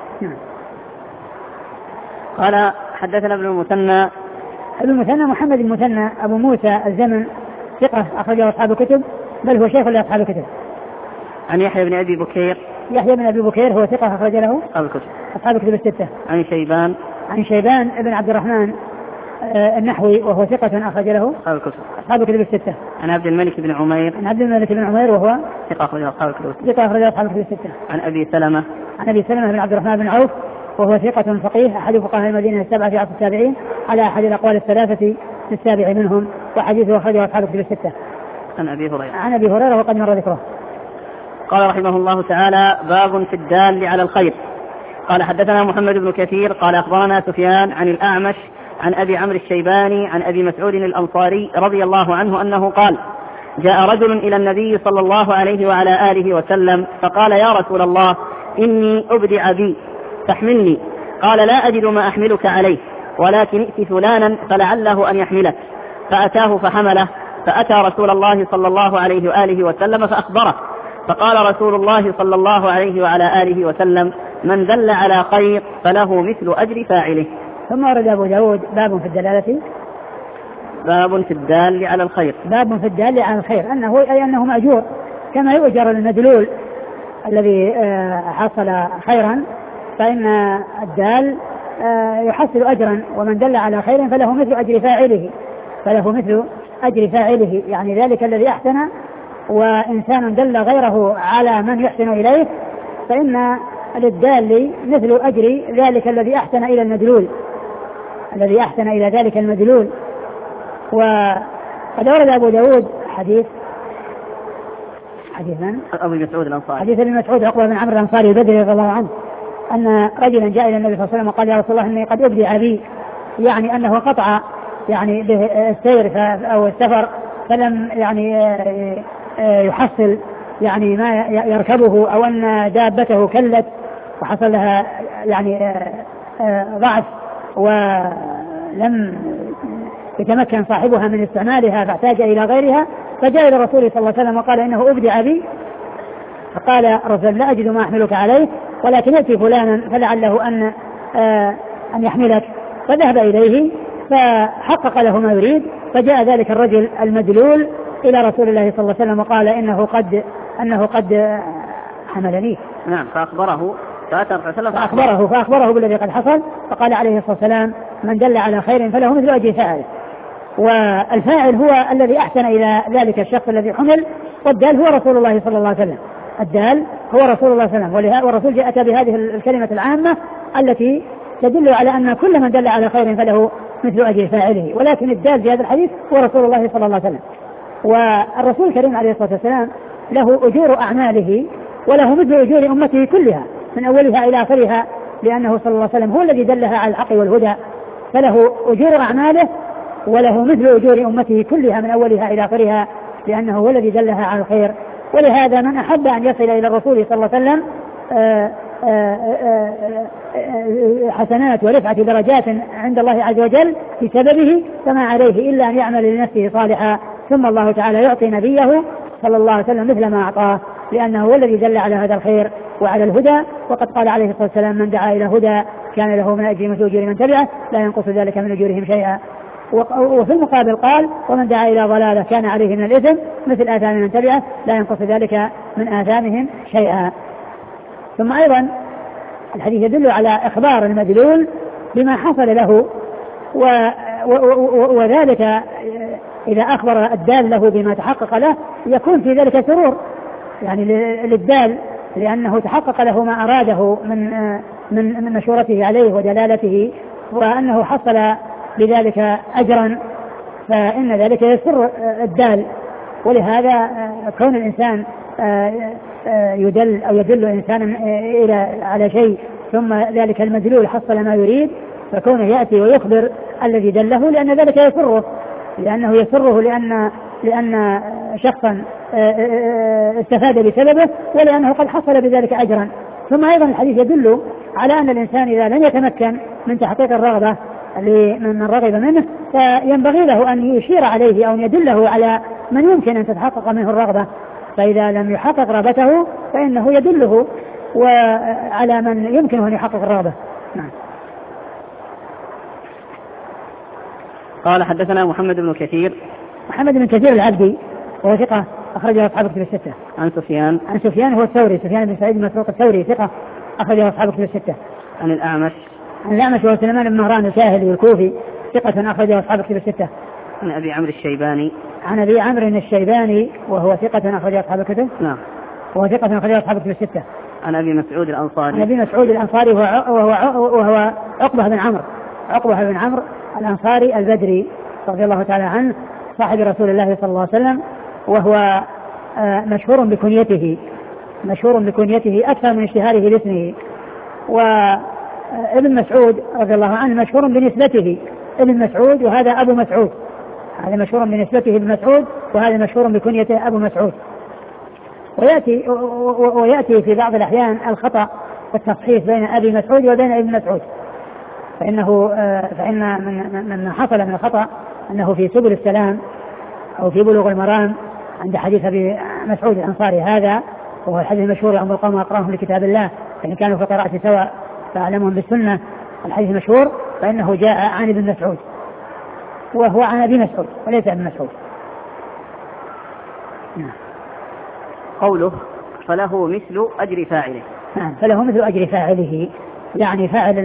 S2: قال حدثنا ابن المثنى.
S1: ابن المثنى محمد المثنى أبو موسى الزمن ثقة أخرجه أصحاب الكتب بل هو شيخ لأصحاب الكتب.
S2: عن يحيى بن أبي بكير.
S1: يحيى بن أبي بكير هو ثقة أخرج له
S2: أصحاب الكتب.
S1: أصحاب الكتب الستة.
S2: عن شيبان.
S1: عن شيبان ابن عبد الرحمن النحوي وهو ثقة أخرج له
S2: أصحاب الكتب.
S1: أصحاب الكتب الستة.
S2: عن عبد الملك بن عمير.
S1: عن عبد الملك بن عمير وهو
S2: ثقة أخرج أصحاب الكتب.
S1: ثقة أخرج أصحاب الكتب الستة.
S2: عن أبي سلمة.
S1: عن أبي سلمة بن عبد الرحمن بن عوف وهو ثقة فقيه أحد فقهاء المدينة السبعة في عصر التابعين على أحد الأقوال الثلاثة السابع منهم وحديثه أخرجه أصحاب الكتب الستة.
S2: عن أبي هريرة.
S1: عن أبي هريرة وقد مر ذكره.
S2: قال رحمه الله تعالى باب في الدال على الخير. قال حدثنا محمد بن كثير قال أخبرنا سفيان عن الأعمش عن أبي عمرو الشيباني عن أبي مسعود الأنصاري رضي الله عنه أنه قال جاء رجل إلى النبي صلى الله عليه وعلى آله وسلم فقال يا رسول الله إني أبدع بي تحملني. قال لا أجد ما أحملك عليه ولكن ائت فلانا فلعله أن يحملك. فأتاه فحمله فأتى رسول الله صلى الله عليه وآله وسلم فأخبره فقال رسول الله صلى الله عليه وعلى آله وسلم من دل على خير فله مثل أجر فاعله.
S1: ثم ورد أبو داود باب في الدلالة
S2: باب في الدال على الخير
S1: باب في الدال على الخير أنه أي أنه مأجور كما يؤجر المدلول الذي حصل خيرا، فإن الدال يحصل أجرا، ومن دل على خير فله مثل أجر فاعله فله مثل أجر فاعله يعني ذلك الذي أحسن، وإنسان دل غيره على من يحسن إليه فإن للدال مثل أجر ذلك الذي أحسن إلى المدلول الذي أحسن إلى ذلك المدلول. وقد ورد أبو داود حديث حديث من؟
S2: أبو مسعود الأنصاري
S1: حديث ابن مسعود عقبة بن عمرو الأنصاري البدري رضي الله عنه أن رجلا جاء إلى النبي صلى الله عليه وسلم وقال يا رسول الله إني قد أبدع بي، يعني أنه قطع يعني به السير أو السفر فلم يعني يحصل يعني ما يركبه، أو أن دابته كلت وحصل لها يعني ضعف ولم يتمكن صاحبها من استعمالها فاحتاج إلى غيرها، فجاء إلى الرسول صلى الله عليه وسلم وقال إنه أبدع بي، فقال رسول لا أجد ما أحملك عليه ولكن ائتي فلانا فلعله أن آه أن يحملك، فذهب إليه فحقق له ما يريد، فجاء ذلك الرجل المدلول إلى رسول الله صلى الله عليه وسلم وقال إنه قد أنه قد حملني.
S2: نعم فأخبره
S1: فأخبره فأخبره بالذي قد حصل، فقال عليه الصلاة والسلام من دل على خير فله مثل أجر فاعله، والفاعل هو الذي أحسن إلى ذلك الشخص الذي حمل، والدال هو رسول الله صلى الله عليه وسلم الدال هو رسول الله صلى الله عليه وسلم، والرسول جاء بهذه الكلمة العامة التي تدل على أن كل من دل على خير فله مثل أجر فاعله، ولكن الدال في هذا الحديث هو رسول الله صلى الله عليه وسلم. والرسول الكريم عليه الصلاة والسلام له أجور أعماله وله مثل أجور أمته كلها من أولها إلى آخرها، لأنه صلى الله عليه وسلم هو الذي دلها على الحق والهدى، فله أجور أعماله وله مثل أجور أمته كلها من أولها إلى آخرها، لأنه هو الذي دلها على الخير. ولهذا من أحب أن يصل إلى الرسول صلى الله عليه وسلم آآ آآ حسنات ورفعة درجات عند الله عز وجل بسببه، فما عليه إلا أن يعمل لنفسه صالحا، ثم الله تعالى يعطي نبيه صلى الله عليه وسلم مثل ما أعطاه، لأنه هو الذي دل على هذا الخير وعلى الهدى. وقد قال عليه الصلاة والسلام من دعا إلى هدى كان له من أجر مثل أجور من تبعه لا ينقص ذلك من أجورهم شيئا. وفي المقابل قال ومن دعا إلى ضلالة كان عليه من الإثم مثل آثام من تبعه لا ينقص ذلك من آثامهم شيئا. ثم أيضا الحديث يدل على إخبار المدلول بما حصل له، و و و وذلك إذا أخبر الدال له بما تحقق له يكون في ذلك سرور يعني للدال، لأنه تحقق له ما أراده من من من مشورته عليه ودلالته، وأنه حصل بذلك أجرا، فإن ذلك يسر الدال. ولهذا كون الإنسان يدل أو يدل إنسانا إلى على شيء ثم ذلك المدلول حصل ما يريد، فكونه يأتي ويخبر الذي دله لأن ذلك يسره لأنه يسره لأن لأن شخصا استفاد بسببه ولأنه قد حصل بذلك أجرا. ثم أيضا الحديث يدل على أن الإنسان إذا لم يتمكن من تحقيق الرغبة لمن رغب منه فينبغي له أن يشير عليه أو أن يدله على من يمكن أن تتحقق منه الرغبة، فإذا لم يحقق رغبته فإنه يدله وعلى من يمكنه أن يحقق الرغبة. نعم.
S2: قال حدثنا محمد بن كثير
S1: محمد بن كثير العبدي وهو ثقة أخرجه أصحاب الكتب الستة.
S2: عن سفيان
S1: عن سفيان هو الثوري سفيان بن سعيد المسروق الثوري ثقة أخرجه أصحاب الكتب الستة.
S2: عن الأعمش
S1: عن الأعمش وهو سليمان بن مهران الكاهلي الكوفي ثقة أخرجه أصحاب الكتب الستة.
S2: عن أبي عمرو الشيباني
S1: عن أبي عمرو الشيباني وهو ثقة أخرجه أصحاب الكتب.
S2: نعم.
S1: وهو ثقة أخرجه أصحاب الكتب الستة.
S2: عن أبي مسعود الأنصاري
S1: عن أبي مسعود الأنصاري وهو وهو عقبة بن عمرو عقبة بن عمرو الأنصاري البدري رضي الله تعالى عنه صاحب رسول الله صلى الله عليه وسلم، وهو مشهور بكنيته مشهور بكنيته أكثر من اشتهاره باسمه. وابن مسعود رضي الله عنه مشهور بنسبته ابن مسعود وهذا أبو مسعود، هذا مشهور بنسبته ابن مسعود وهذا مشهور بكنيته أبو مسعود. ويأتي ويأتي في بعض الأحيان الخطأ والتصحيح بين أبي مسعود وبين ابن مسعود، فإنه فإن من من حصل من الخطأ أنه في سبل السلام أو في بلوغ المرام عند حديث أبي مسعود الأنصاري هذا، وهو الحديث المشهور عن القوم أقراهم لكتاب الله فإن كانوا في قراءة سواء فأعلمهم بالسنة، الحديث المشهور فإنه جاء عن ابن مسعود وهو عن أبي مسعود وليس ابن مسعود.
S2: قوله فله مثل أجر فاعله.
S1: نعم فله مثل أجر فاعله يعني فاعل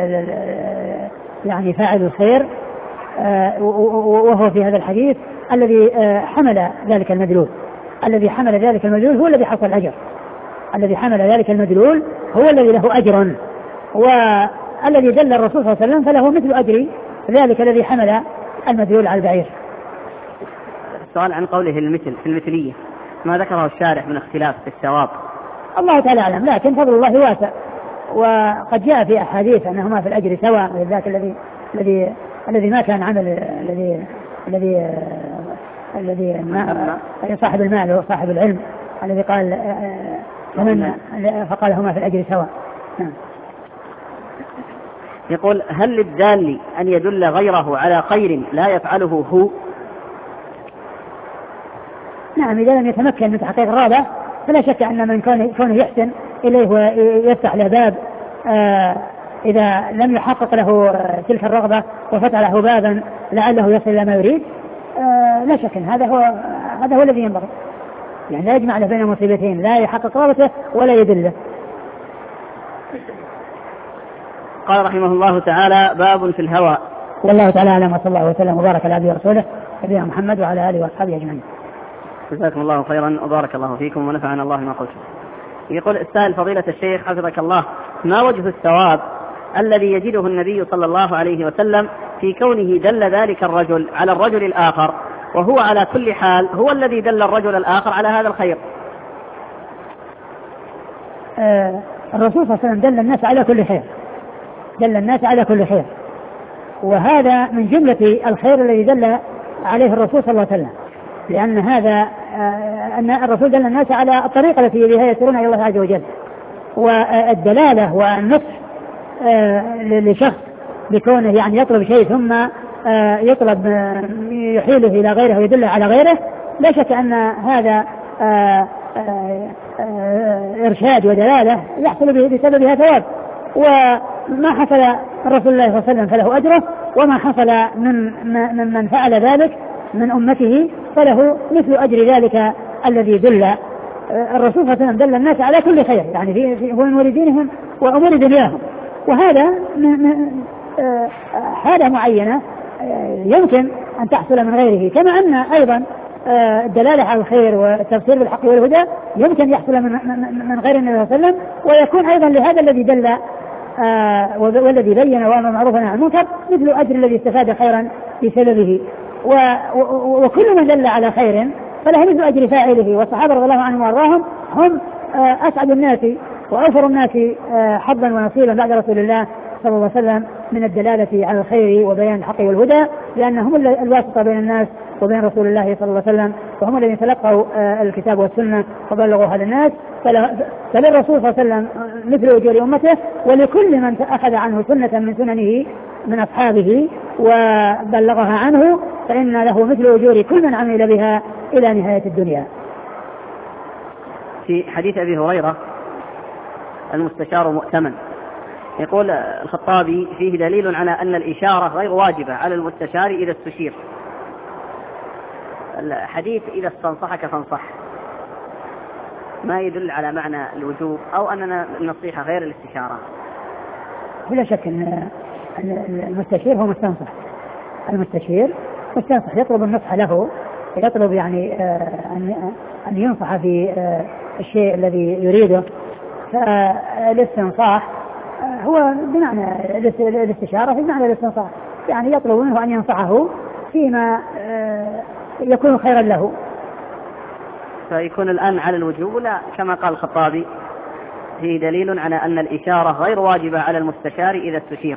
S1: يعني فاعل الخير وهو في هذا الحديث الذي حمل ذلك المدلول الذي حمل ذلك المدلول هو الذي حصل الأجر الذي حمل ذلك المدلول هو الذي له أجر والذي دل الرسول صلى الله عليه وسلم فله مثل أجر ذلك الذي حمل المدلول على البعير.
S2: السؤال عن قوله المثل في المثلية ما ذكره الشارح من اختلاف في الثواب.
S1: الله تعالى أعلم لكن فضل الله واسع وقد جاء في أحاديث أنهما في الأجر سواء ذاك الذي الذي الذي ما كان عمل الذي الذي الذي صاحب المال وصاحب العلم الذي قال فمن فقال هما في الأجر سواء. نعم.
S2: يقول هل للدال أن يدل غيره على خير لا يفعله هو؟
S1: نعم إذا لم يتمكن من تحقيق الرغبة فلا شك أن من كونه يحسن إليه ويفتح له باب آه إذا لم يحقق له تلك الرغبة وفتح له بابا لعله يصل إلى ما يريد آه لا شك هذا هو هذا هو الذي ينبغي يعني لا يجمع له بين مصيبتين لا يحقق رغبته ولا يدله.
S2: قال رحمه الله تعالى باب في الهوى.
S1: والله تعالى أعلم وصلى الله وسلم وبارك على عبده ورسوله نبينا محمد وعلى آله وأصحابه أجمعين.
S2: جزاكم الله خيرا وبارك الله فيكم ونفعنا الله ما قلتم. يقول السائل فضيلة الشيخ حفظك الله ما وجه الثواب الذي يجده النبي صلى الله عليه وسلم في كونه دل ذلك الرجل على الرجل الآخر وهو على كل حال هو الذي دل الرجل الآخر على هذا الخير؟
S1: آه الرسول صلى الله عليه وسلم دل الناس على كل خير دل الناس على كل خير وهذا من جملة الخير الذي دل عليه الرسول صلى الله عليه وسلم لأن هذا آه أن الرسول دل الناس على الطريقة التي بها يسيرون إلى الله عز وجل والدلالة والنصح آه لشخص بكونه يعني يطلب شيء ثم آه يطلب يحيله إلى غيره ويدله على غيره لا شك أن هذا آه آه آه إرشاد ودلالة يحصل به بسببها ثواب وما حصل الرسول الله صلى الله عليه وسلم فله أجره وما حصل من من من فعل ذلك من أمته فله مثل أجر ذلك الذي دل الرسول صلى الله عليه وسلم دل الناس على كل خير يعني في في أمور دينهم وأمور دنياهم وهذا حالة معينة يمكن أن تحصل من غيره كما أن أيضا الدلالة على الخير والتفسير بالحق والهدى يمكن يحصل من من غير النبي صلى الله عليه وسلم ويكون أيضا لهذا الذي دل والذي بين وأمر معروفا عن المنكر مثل أجر الذي استفاد خيرا بسببه وكل من دل على خير فله مثل أجر فاعله والصحابة رضي الله عنهم وارضاهم هم أسعد الناس وأوفر الناس حظا ونصيبا بعد رسول الله صلى الله عليه وسلم من الدلالة على الخير وبيان الحق والهدى لأنهم الواسطة بين الناس وبين رسول الله صلى الله عليه وسلم وهم الذين تلقوا الكتاب والسنة وبلغوا هذا الناس فللرسول صلى الله عليه وسلم مثل أجور أمته ولكل من أخذ عنه سنة من سننه من أصحابه وبلغها عنه فإن له مثل أجور كل من عمل بها إلى نهاية الدنيا.
S2: في حديث أبي هريرة المستشار مؤتمن يقول الخطابي فيه دليل على أن الإشارة غير واجبة على المستشار إذا استشير. الحديث إذا استنصحك فانصح ما يدل على معنى الوجوب أو أننا النصيحة غير الاستشارة.
S1: بلا شك أن المستشير هو مستنصح المستشير مستنصح يطلب النصح له يطلب يعني أن أن ينصح في الشيء الذي يريده فالاستنصاح هو بمعنى الاستشارة في معنى الاستنصاح يعني يطلب منه أن ينصحه فيما يكون خيرا له
S2: فيكون الآن على الوجوب لا كما قال الخطابي فيه دليل على أن الإشارة غير واجبة على المستشار إذا استشير.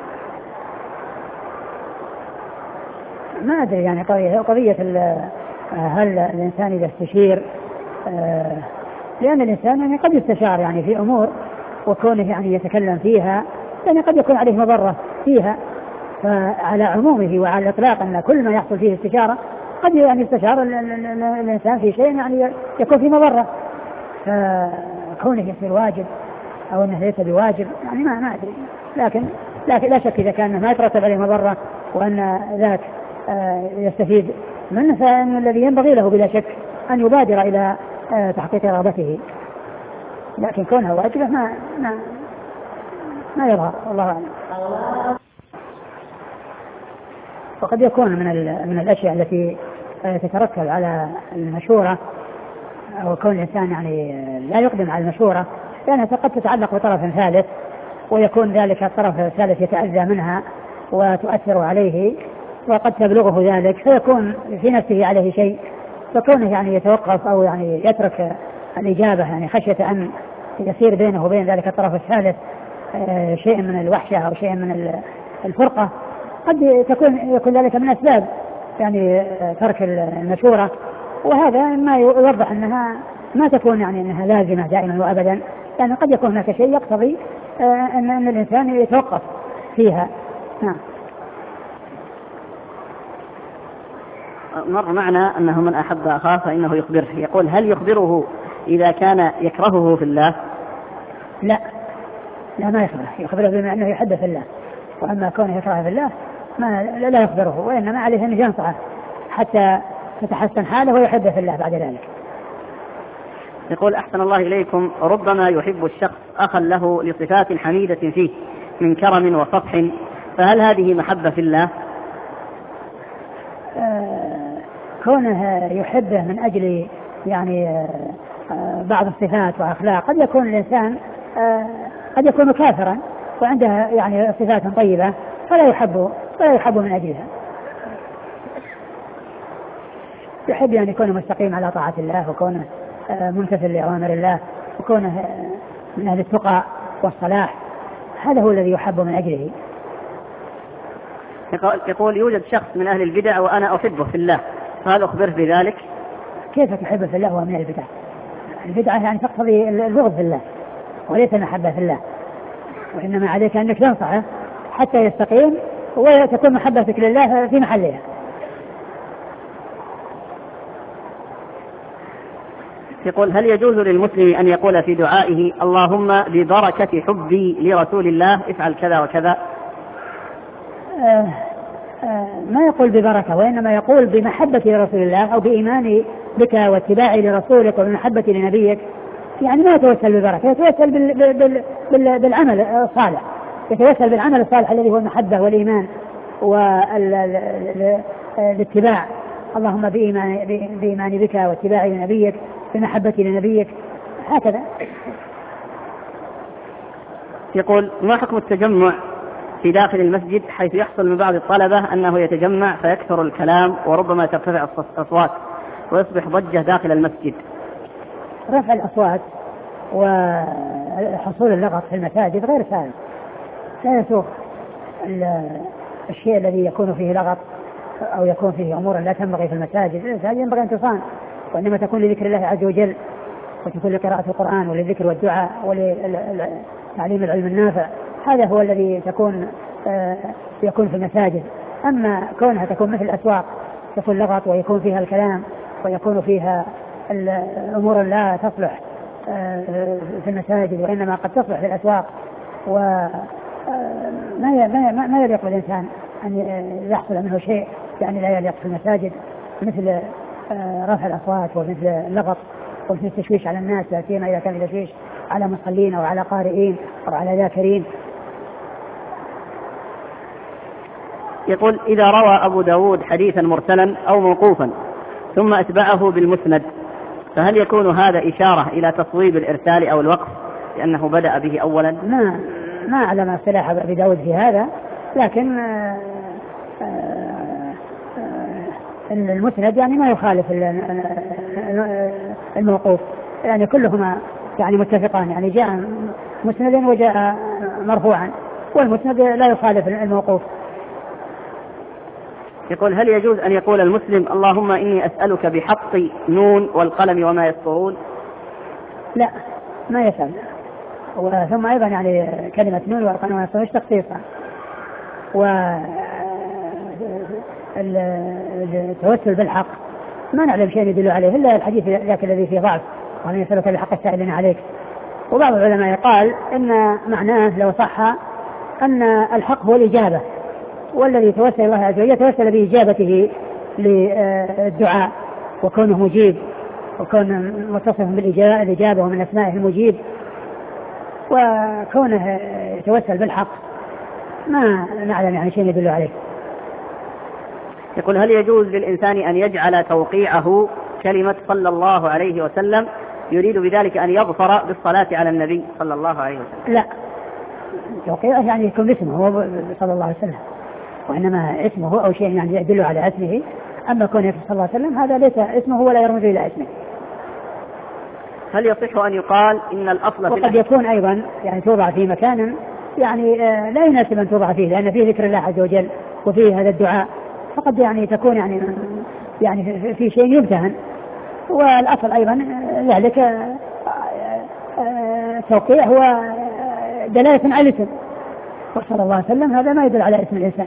S1: ما أدري يعني قضية هل الإنسان إذا استشير لأن الإنسان يعني قد يستشار يعني في أمور وكونه يعني يتكلم فيها يعني قد يكون عليه مضرة فيها فعلى عمومه وعلى الإطلاق أن كل ما يحصل فيه استشارة قد يعني يستشار الإنسان في شيء يعني يكون فيه مضرة فكونه يصير واجب أو أنه ليس بواجب يعني ما ما أدري لكن لكن لا شك إذا كان ما يترتب عليه مضرة وأن ذاك يستفيد منه فإن الذي ينبغي له بلا شك أن يبادر إلى تحقيق رغبته، لكن كونها واجبة ما ما ما يظهر، الله أعلم. وقد يكون من من الأشياء التي تترتب على المشورة أو كون الإنسان يعني لا يقدم على المشورة لأنها يعني قد تتعلق بطرف ثالث ويكون ذلك الطرف الثالث يتأذى منها وتؤثر عليه وقد تبلغه ذلك فيكون في نفسه عليه شيء، فكونه يعني يتوقف أو يعني يترك الإجابة يعني خشية أن يصير بينه وبين ذلك الطرف الثالث شيء من الوحشة أو شيء من الفرقة، قد تكون يكون ذلك من أسباب يعني ترك المشورة، وهذا ما يوضح أنها ما تكون يعني أنها لازمة دائما وأبدا، يعني قد يكون هناك شيء يقتضي أن, أن الإنسان يتوقف فيها. نعم.
S2: مر معنا أنه من أحب أخاه فإنه يخبره، يقول هل يخبره إذا كان يكرهه في الله؟
S1: لا لا ما يخبره، يخبره بما أنه يحب في الله، وأما كونه يكرهه في الله ما لا يخبره، وإنما عليه أن ينصحه حتى تتحسن حاله ويحب في الله بعد ذلك.
S2: يقول أحسن الله إليكم، ربما يحب الشخص أخا له لصفات حميدة فيه من كرم وصفح، فهل هذه محبة في الله؟
S1: آه كونه يحبه من أجل يعني آه بعض الصفات وأخلاق، قد يكون الإنسان آه قد يكون كافرا وعنده يعني صفات طيبة فلا يحب فلا يحب من أجلها، يحب يعني يكون مستقيم على طاعة الله وكونه ممتثل لأوامر الله وكونه من أهل التقى والصلاح، هذا هو الذي يحب من أجله.
S2: يقول يوجد شخص من أهل البدع وأنا أحبه في الله، فهل أخبره بذلك؟
S1: كيف تحبه في الله ومن البدع؟ البدعة يعني تقتضي البغض في الله وليس المحبة في الله، وإنما عليك أنك تنصحه حتى يستقيم وتكون محبتك لله في محلها.
S2: يقول هل يجوز للمسلم أن يقول في دعائه اللهم ببركة حبي لرسول الله افعل كذا وكذا؟
S1: آه آه ما يقول ببركة، وإنما يقول بمحبة لرسول الله أو بإيماني بك واتباعي لرسولك وبمحبة لنبيك، يعني ما يتوسل ببركة، يتوسل بال بال بال بالعمل الصالح، يتوسل بالعمل الصالح الذي هو المحبة والإيمان والاتباع. اللهم بإيماني, بإيماني بك واتباعي لنبيك بمحبتي لنبيك، هكذا.
S2: يقول ما حكم التجمع في داخل المسجد حيث يحصل من بعض الطلبة أنه يتجمع فيكثر الكلام وربما ترتفع الأصوات ويصبح ضجة داخل المسجد؟
S1: رفع الأصوات وحصول اللغط في المساجد غير سائغ، لا يسوق الشيء الذي يكون فيه لغط أو يكون فيه أمور لا تنبغي في المساجد. المساجد ينبغي أن تصان، وإنما تكون لذكر الله عز وجل وتكون لقراءة القرآن وللذكر والدعاء ولتعليم العلم النافع، هذا هو الذي تكون آه يكون في المساجد. أما كونها تكون مثل الأسواق تكون لغط ويكون فيها الكلام ويكون فيها الأمور لا تصلح آه في المساجد وإنما قد تصلح في الأسواق، وما ما ما يليق بالإنسان أن يحصل منه شيء يعني لا يليق في المساجد، مثل رفع الأصوات ومثل اللغط ومثل التشويش على الناس، لا سيما إذا كان التشويش على مصلين أو على قارئين أو على ذاكرين.
S2: يقول إذا روى أبو داود حديثا مرسلا أو موقوفا ثم أتبعه بالمسند، فهل يكون هذا إشارة إلى تصويب الإرسال أو الوقف لأنه بدأ به أولا؟
S1: ما ما أعلم اصطلاح أبي داود في هذا، لكن آآ آآ المسند يعني ما يخالف الموقوف، يعني كلهما يعني متفقان، يعني جاء مسندا وجاء مرفوعا، والمسند لا يخالف الموقوف.
S2: يقول هل يجوز أن يقول المسلم اللهم إني أسألك بحق نون والقلم وما يسطرون؟
S1: لا ما يسأل. وثم أيضا يعني كلمة نون والقلم وما يسطرون تخصيصها، والتوسل بالحق ما نعلم شيء يدل عليه إلا الحديث ذاك الذي فيه ضعف، وأن يسألك بحق السائلين عليك. وبعض العلماء قال إن معناه لو صح أن الحق هو الإجابة، والذي توسل الله عز وجل توسل بإجابته للدعاء وكونه مجيب وكونه متصف بالإجابة ومن أسمائه المجيب، وكونه يتوسل بالحق ما نعلم يعني شيء يدل عليه.
S2: يقول هل يجوز للإنسان أن يجعل توقيعه كلمة صلى الله عليه وسلم يريد بذلك أن يظفر بالصلاة على النبي صلى الله عليه وسلم؟
S1: لا، توقيعه يعني يكون باسمه هو صلى الله عليه وسلم، وإنما اسمه أو شيء يعني يدل على اسمه. أما كونه صلى الله عليه وسلم هذا ليس اسمه ولا يرمز إلى اسمه.
S2: هل يصح أن يقال إن الأصل في
S1: وقد يكون أيضا يعني توضع في مكان يعني لا يناسب أن توضع فيه، لأن فيه ذكر الله عز وجل وفيه هذا الدعاء، فقد يعني تكون يعني يعني في شيء يمتهن. والأصل أيضا ذلك التوقيع هو دلالة على الاسم، وصلى الله عليه وسلم هذا ما يدل على اسم الإنسان،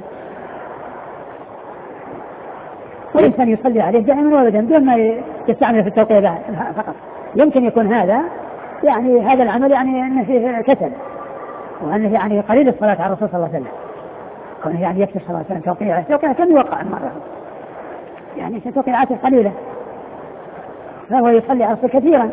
S1: والإنسان يصلي عليه دائما وابدا دون ما يستعمل في التوقيع بعد فقط. يمكن يكون هذا يعني هذا العمل يعني أنه فيه كسل، وأنه يعني قليل الصلاة على الرسول صلى الله عليه وسلم، كونه يعني يكفي صلى الله عليه وسلم توقيعه توقيعه كم يوقع مرة يعني توقيعات قليلة، فهو يصلي على الرسول كثيرا.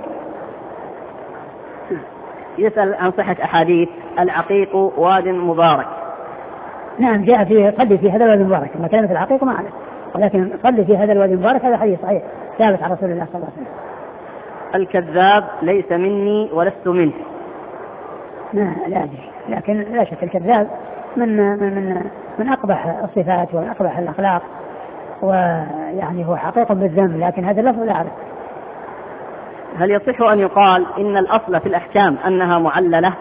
S2: يسأل عن صحة أحاديث العقيق واد مبارك.
S1: نعم جاء فيه صلي في هذا الواد المبارك، ما كانت العقيق ما أعلم، ولكن صلي في هذا الواد المبارك هذا حديث صحيح ثابت عن رسول الله صلى الله عليه وسلم.
S2: الكذاب ليس مني ولست منه.
S1: لا لا أدري، لكن لا شك الكذاب من من من من أقبح الصفات ومن أقبح الأخلاق، ويعني هو حقيق بالذنب، لكن هذا اللفظ لا أعرف.
S2: هل يصح أن يقال إن الأصل في الأحكام أنها معللة؟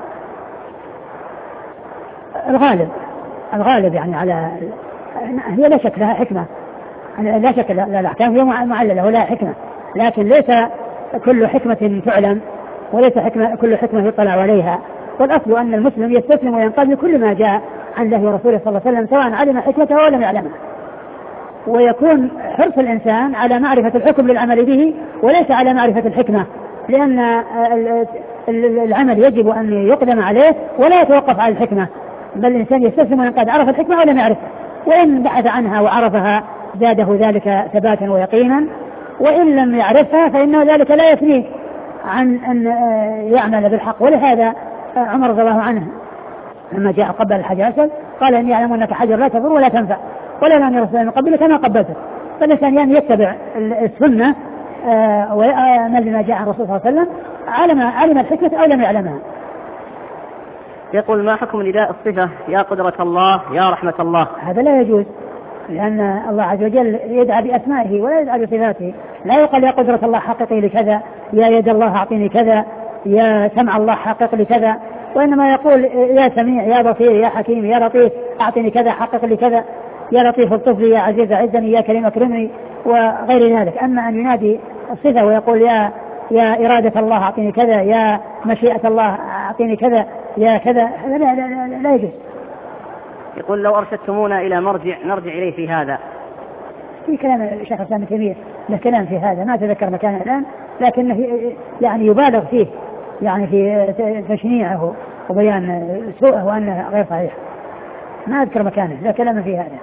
S1: الغالب الغالب يعني على هي لا شك لها حكمة، لا شك الأحكام هي معللة ولا حكمة، لكن ليس كل حكمة تعلم وليس حكمة كل حكمة يطلع عليها. والأصل أن المسلم يستسلم وينقاد لكل ما جاء عن الله ورسوله صلى الله عليه وسلم سواء علم حكمته أو لم يعلمها، ويكون حرص الإنسان على معرفة الحكم للعمل به وليس على معرفة الحكمة، لأن العمل يجب أن يقدم عليه ولا يتوقف على الحكمة، بل الإنسان يستسلم وينقاد عرف الحكمة ولم يعرفها، وإن بحث عنها وعرفها زاده ذلك ثباتا ويقينا، وإن لم يعرفها فإنه ذلك لا يثنيه عن أن يعمل بالحق. ولهذا عمر رضي الله عنه لما جاء قبل الحجر الأسود قال إني أعلم أنك حجر لا تضر ولا تنفع ولا لم يرسل من قبلك كما قبلته. فالإنسان يعني يتبع السنة ويأمل بما جاء عن الرسول صلى الله عليه وسلم علم علم الحكمة أو لم يعلمها.
S2: يقول ما حكم نداء الصفة يا قدرة الله يا رحمة الله؟
S1: هذا لا يجوز، لأن الله عز وجل يدعى بأسمائه ولا يدعى بصفاته. لا يقال يا قدرة الله حققي لكذا، يا يد الله أعطيني كذا، يا سمع الله حقق لكذا، وإنما يقول يا سميع يا بصير يا حكيم يا لطيف أعطيني كذا حقق لكذا، يا لطيف الطف لي يا عزيز عزني يا كريم أكرمني وغير ذلك. أما أن ينادي الصفة ويقول يا يا إرادة الله أعطيني كذا، يا مشيئة الله أعطيني كذا، يا كذا، لا لا لا, لا, لا يجوز.
S2: يقول لو أرشدتمونا إلى مرجع نرجع إليه في هذا.
S1: في كلام الشيخ الإسلام ابن تيمية له كلام في هذا ما أتذكر مكانه الآن، لكنه يعني يبالغ فيه يعني في تشنيعه وبيان سوءه وأنه غير صحيح، ما أذكر مكانه له كلام في هذا.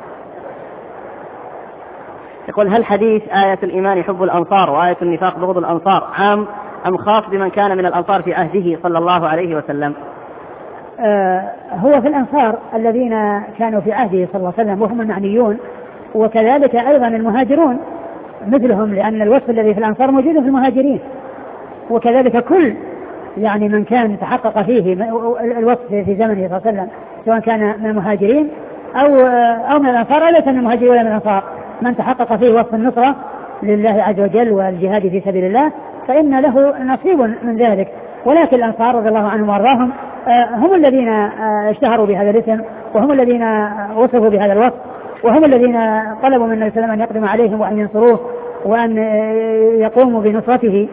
S2: يقول هل حديث آية الإيمان حب الأنصار وآية النفاق بغض الأنصار عام أم خاص بمن كان من الأنصار في عهده صلى الله عليه وسلم؟
S1: آه هو في الأنصار الذين كانوا في عهده صلى الله عليه وسلم وهم المعنيون، وكذلك أيضا المهاجرون مثلهم، لأن الوصف الذي في الأنصار موجود في المهاجرين، وكذلك كل يعني من كان تحقق فيه الوصف في زمنه صلى الله عليه وسلم سواء كان من المهاجرين أو أو من الأنصار، ليس من المهاجرين ولا من الأنصار، من تحقق فيه وصف النصرة لله عز وجل والجهاد في سبيل الله فإن له نصيب من ذلك. ولكن الأنصار رضي الله عنهم وارضاهم هم الذين اشتهروا بهذا الاسم، وهم الذين وصفوا بهذا الوصف، وهم الذين طلبوا من النبي صلى الله عليه وسلم أن يقدم عليهم وأن ينصروه وأن يقوموا بنصرته،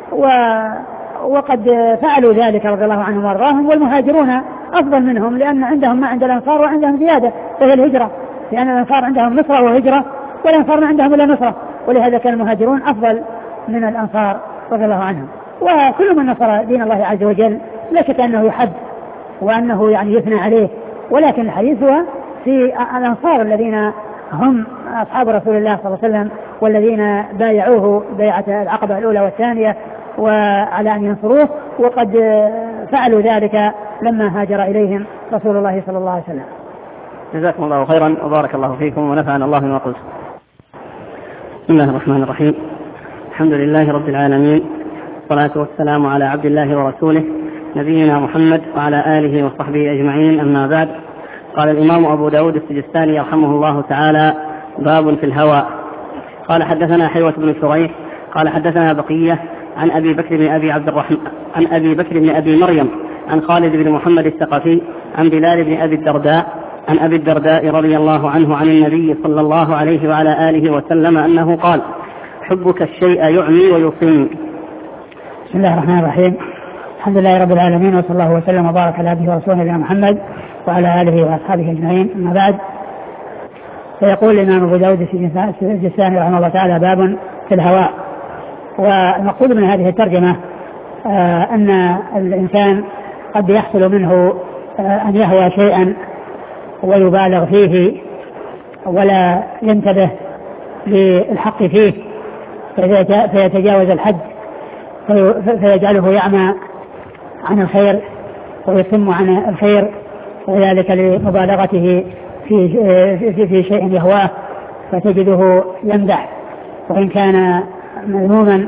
S1: وقد فعلوا ذلك رضي الله عنهم وارضاهم. والمهاجرون أفضل منهم لأن عندهم ما عند الأنصار وعندهم زيادة وهي الهجرة، لأن الأنصار عندهم نصرة وهجرة والأنصار ما عندهم إلا نصرة، ولهذا كان المهاجرون أفضل من الأنصار رضي الله عنهم. وكل من نصر دين الله عز وجل لا شك أنه يحب وأنه يعني يثنى عليه، ولكن الحديث هو في الأنصار الذين هم أصحاب رسول الله صلى الله عليه وسلم والذين بايعوه بيعة العقبة الأولى والثانية وعلى أن ينصروه، وقد فعلوا ذلك لما هاجر إليهم رسول الله صلى الله عليه وسلم.
S2: جزاكم الله خيرا وبارك الله فيكم ونفعنا الله بما قلت. بسم الله الرحمن الرحيم. الحمد لله رب العالمين، والصلاة والسلام على عبد الله ورسوله نبينا محمد وعلى آله وصحبه أجمعين، أما بعد. قال الإمام أبو داود السجستاني رحمه الله تعالى: باب في الهوى. قال حدثنا حيوة بن شريح قال حدثنا بقية عن أبي بكر بن أبي عبد الرحمن عن أبي بكر بن أبي مريم عن خالد بن محمد الثقفي عن بلال بن أبي الدرداء عن أبي الدرداء رضي الله عنه عن النبي صلى الله عليه وعلى آله وسلم أنه قال: حبك الشيء يعمي ويصم.
S1: بسم الله الرحمن الرحيم. الحمد لله رب العالمين، وصلى الله وسلم وبارك على عبده ورسوله نبينا محمد وعلى آله وأصحابه أجمعين، أما بعد. فيقول الإمام أبو داود السجستاني رحمه الله تعالى: باب في الهواء. والمقصود من هذه الترجمة آه أن الإنسان قد يحصل منه آه أن يهوى شيئا ويبالغ فيه ولا ينتبه للحق فيه فيتجاوز الحد فيجعله يعمى عن الخير ويصم عن الخير، وذلك لمبالغته في في, في شيء يهواه فتجده يمدح وإن كان مذموما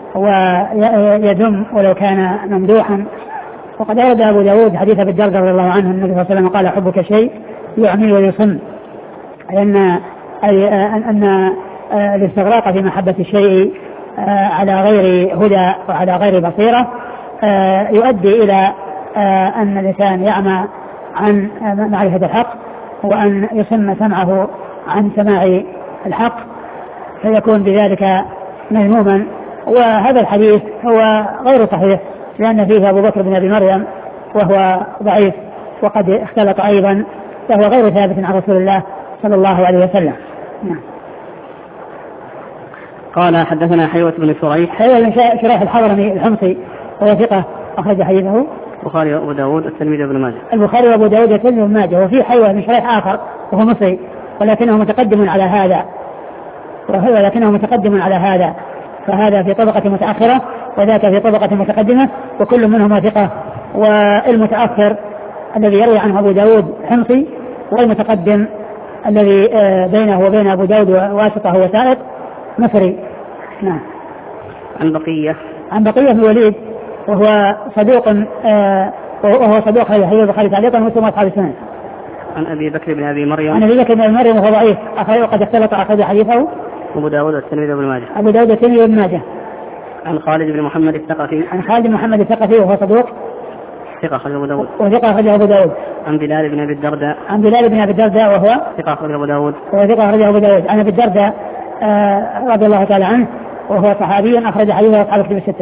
S1: ويذم ولو كان ممدوحا. وقد أورد أبو داود حديث أبي الدرداء رضي الله عنه النبي صلى الله عليه وسلم قال: حبك شيء يعمي ويصم، أن أي أن الاستغراق في محبة الشيء على غير هدى وعلى غير بصيرة يؤدي إلى أن الإنسان يعمى عن معرفة الحق وأن يصم سمعه عن سماع الحق فيكون بذلك مذموما. وهذا الحديث هو غير صحيح لأن فيه أبو بكر بن أبي مريم وهو ضعيف وقد اختلط أيضا، فهو غير ثابت عن رسول الله صلى الله عليه وسلم. نعم.
S2: قال حدثنا حيوة بن شريح
S1: حيوة بن شريح الحضرمي الحمصي وهو ثقة أخرج حديثه
S2: البخاري وأبو داود والترمذي وابن ماجه.
S1: البخاري وأبو داود والترمذي وابن ماجه. وفي حيوة بن شريح آخر وهو مصري ولكنه متقدم على هذا ولكنه متقدم على هذا فهذا في طبقة متأخرة وذاك في طبقة متقدمة، وكل منهما ثقة. والمتأخر الذي يروي عنه أبو داود حمصي، والمتقدم الذي بينه وبين أبو داود واسطة هو سائق مصري. نعم.
S2: عن بقية
S1: عن بقية بن وليد وهو صدوق آه وهو صدوق حديث البخاري تعليقا وثم أصحاب السنن.
S2: عن أبي بكر بن أبي مريم
S1: عن أبي بكر بن أبي مريم وهو ضعيف أخرج وقد اختلط أخرج حديثه
S2: أبو داود والترمذي وابن ماجه.
S1: أبو داود والترمذي وابن ماجه.
S2: عن خالد بن محمد الثقفي
S1: عن خالد بن محمد الثقفي وهو صدوق
S2: ثقة أخرج أبو داود
S1: وثقة أخرج أبو داود.
S2: عن بلال بن أبي الدرداء
S1: عن بلال بن أبي الدرداء وهو
S2: ثقة أخرج أبو داود
S1: وهو ثقة أخرج أبو داود. عن أبي الدرداء آه رضي الله تعالى عنه وهو صحابي أخرج حديثه أصحاب الكتب الستة.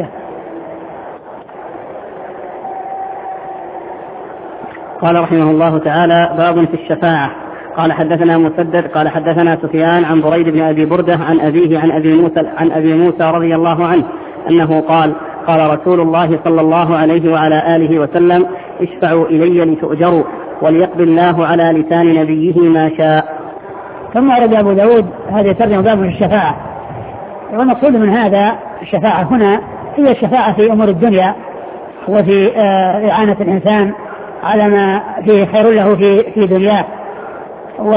S2: قال رحمه الله تعالى: باب في الشفاعة. قال حدثنا مسدد قال حدثنا سفيان عن بريد بن أبي بردة عن أبيه عن أبي موسى عن أبي موسى رضي الله عنه أنه قال: قال رسول الله صلى الله عليه وعلى آله وسلم: اشفعوا إلي لتؤجروا وليقضي الله على لسان نبيه ما شاء.
S1: ثم أرد أبو داود هذه ترجمة باب في الشفاعة. والمقصود من هذا الشفاعة هنا هي الشفاعة في أمور الدنيا وفي آه إعانة الإنسان على ما فيه خير له في في دنياه. و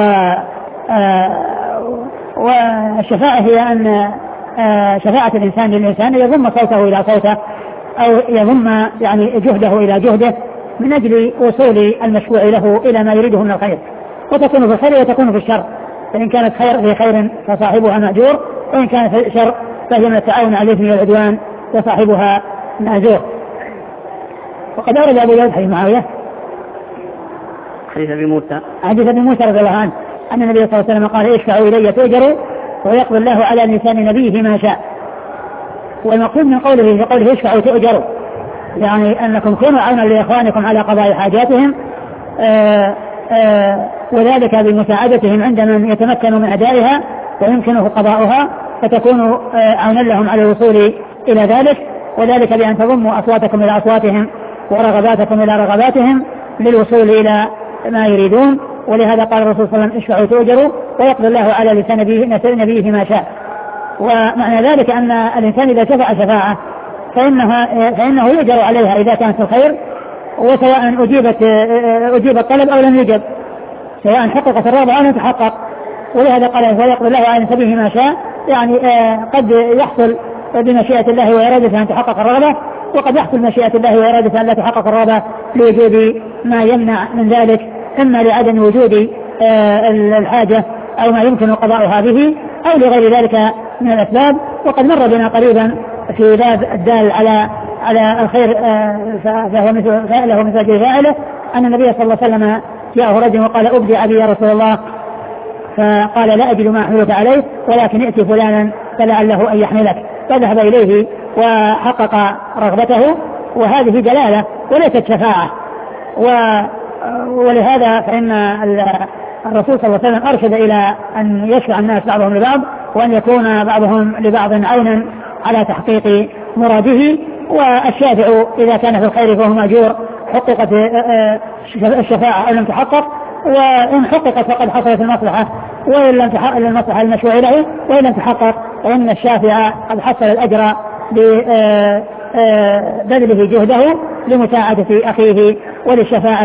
S1: والشفاعة هي أن شفاعة الإنسان للإنسان يضم صوته إلى صوته أو يضم يعني جهده إلى جهده من أجل وصول المشفوع له إلى ما يريده من الخير، وتكون في الخير وتكون في الشر. فإن كانت خير في خير فصاحبها مأجور، وإن كانت في شر فهي من التعاون على الإثم والعدوان وصاحبها مأجور. وقد أورد أبو داود حديث معاوية
S2: حديث أبي موسى
S1: حديث أبي موسى رضي الله عنه أن النبي صلى الله عليه وسلم قال: اشفعوا إلي تؤجروا ويقضي الله على لسان نبيه ما شاء. والمقصود من قوله في قوله اشفعوا تؤجروا يعني أنكم كونوا عونا لإخوانكم على قضاء حاجاتهم آآ آآ وذلك بمساعدتهم عند من يتمكن من أدائها ويمكنه قضاؤها، فتكونوا عونا لهم على الوصول إلى ذلك، وذلك بأن تضموا أصواتكم إلى أصواتهم ورغباتكم إلى رغباتهم للوصول إلى ما يريدون. ولهذا قال الرسول صلى الله عليه وسلم اشفعوا تؤجروا ويقضي الله على لسان نبيه ما شاء. ومعنى ذلك أن الإنسان إذا شفع شفاعة فإنها فإنه يؤجر عليها إذا كانت الخير، وسواء أجيبت أجيب الطلب أو لم يجب، سواء حققت الرغبة أو لم تحقق. ولهذا قال ويقضي الله على نبيه ما شاء، يعني قد يحصل بمشيئة الله وإرادته أن تحقق الرغبة، وقد يحصل مشيئة الله وإرادته أن لا تحقق الرغبة لوجود ما يمنع من ذلك، إما لعدم وجود الحاجة أو ما يمكن قضاؤها به أو لغير ذلك من الأسباب. وقد مر بنا قريبا في باب الدال على على الخير فهو مثل فعله مثل أجر فاعله، أن النبي صلى الله عليه وسلم جاءه رجل وقال أبدي أبي يا رسول الله، فقال لا أجد ما أحملك عليه ولكن ائت فلانا فلعله أن يحملك، فذهب إليه وحقق رغبته، وهذه دلالة وليست شفاعة. ولهذا فإن الرسول صلى الله عليه وسلم أرشد إلى أن يشفع الناس بعضهم لبعض، وأن يكون بعضهم لبعض عونا على تحقيق مراده. والشافع إذا كان في الخير فهو مأجور، حققت الشفاعة أو لم تحقق، وإن حققت فقد حصلت المصلحة، وإن لم تحقق المصلحة المشروع له، وإن لم تحقق فإن الشافع قد حصل الأجر ببذله جهده لمساعدة أخيه وللشفاعة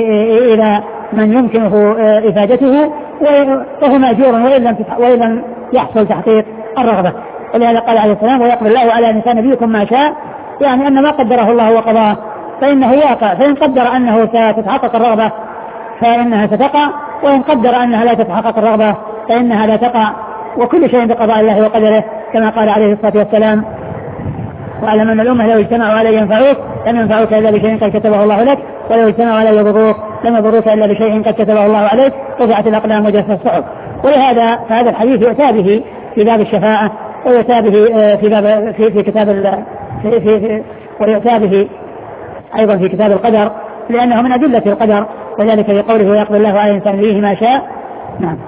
S1: إلى من يمكنه إفادته، وهو مأجور وإن لم يحصل تحقيق الرغبة. ولهذا قال عليه السلام ويقضي الله على لسان نبيكم ما شاء، يعني أن ما قدره الله وقضاه فإنه واقع، فإن قدر أنه ستتحقق الرغبة فإنها ستقع، وإن قدر أنها لا تتحقق الرغبة فإنها لا تقع، وكل شيء بقضاء الله وقدره، كما قال عليه الصلاة والسلام واعلم أن الأمة لو اجتمعوا على ينفعوك لم ينفعوك إلا بشيء قد كتبه الله لك، ولو اجتمعوا على يضروك لم يضروك إلا بشيء قد كتبه الله عليك، رفعت الأقلام وجفت الصحف. ولهذا فهذا الحديث يؤتى به في باب الشفاعة، ويؤتى به في باب في, في كتاب ال في في, في ويؤتى به أيضا في كتاب القدر، لأنه من أدلة القدر، وذلك في قوله ويقضي الله على الإنسان به ما شاء. نعم.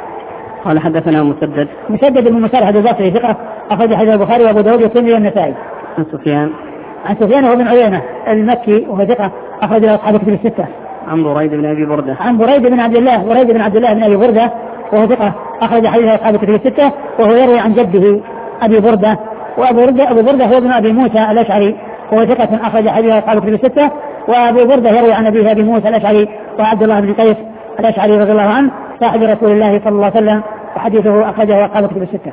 S2: قال حدثنا مسدد
S1: مسدد بن مسرهد البصري ثقة أخرج حديث البخاري وأبو داود والترمذي والنسائي.
S2: عن سفيان
S1: عن سفيان هو بن عيينة المكي وهو ثقة أخرج له أصحاب كتب الستة.
S2: عن بريد بن أبي بردة
S1: عن بريد بن عبد الله بريد بن عبد الله بن أبي بردة وهو ثقة أخرج حديث أصحاب كتب الستة، وهو يروي عن جده أبي بردة، وأبو بردة أبو بردة هو ابن أبي موسى الأشعري وهو ثقة أخرج حديث أصحاب كتب الستة، وأبو بردة يروي عن أبيه أبي موسى الأشعري وعبد الله بن قيس الأشعري رضي الله عنه صاحب رسول الله صلى الله عليه وسلم، وحديثه أخرجه أصحاب كتب الستة.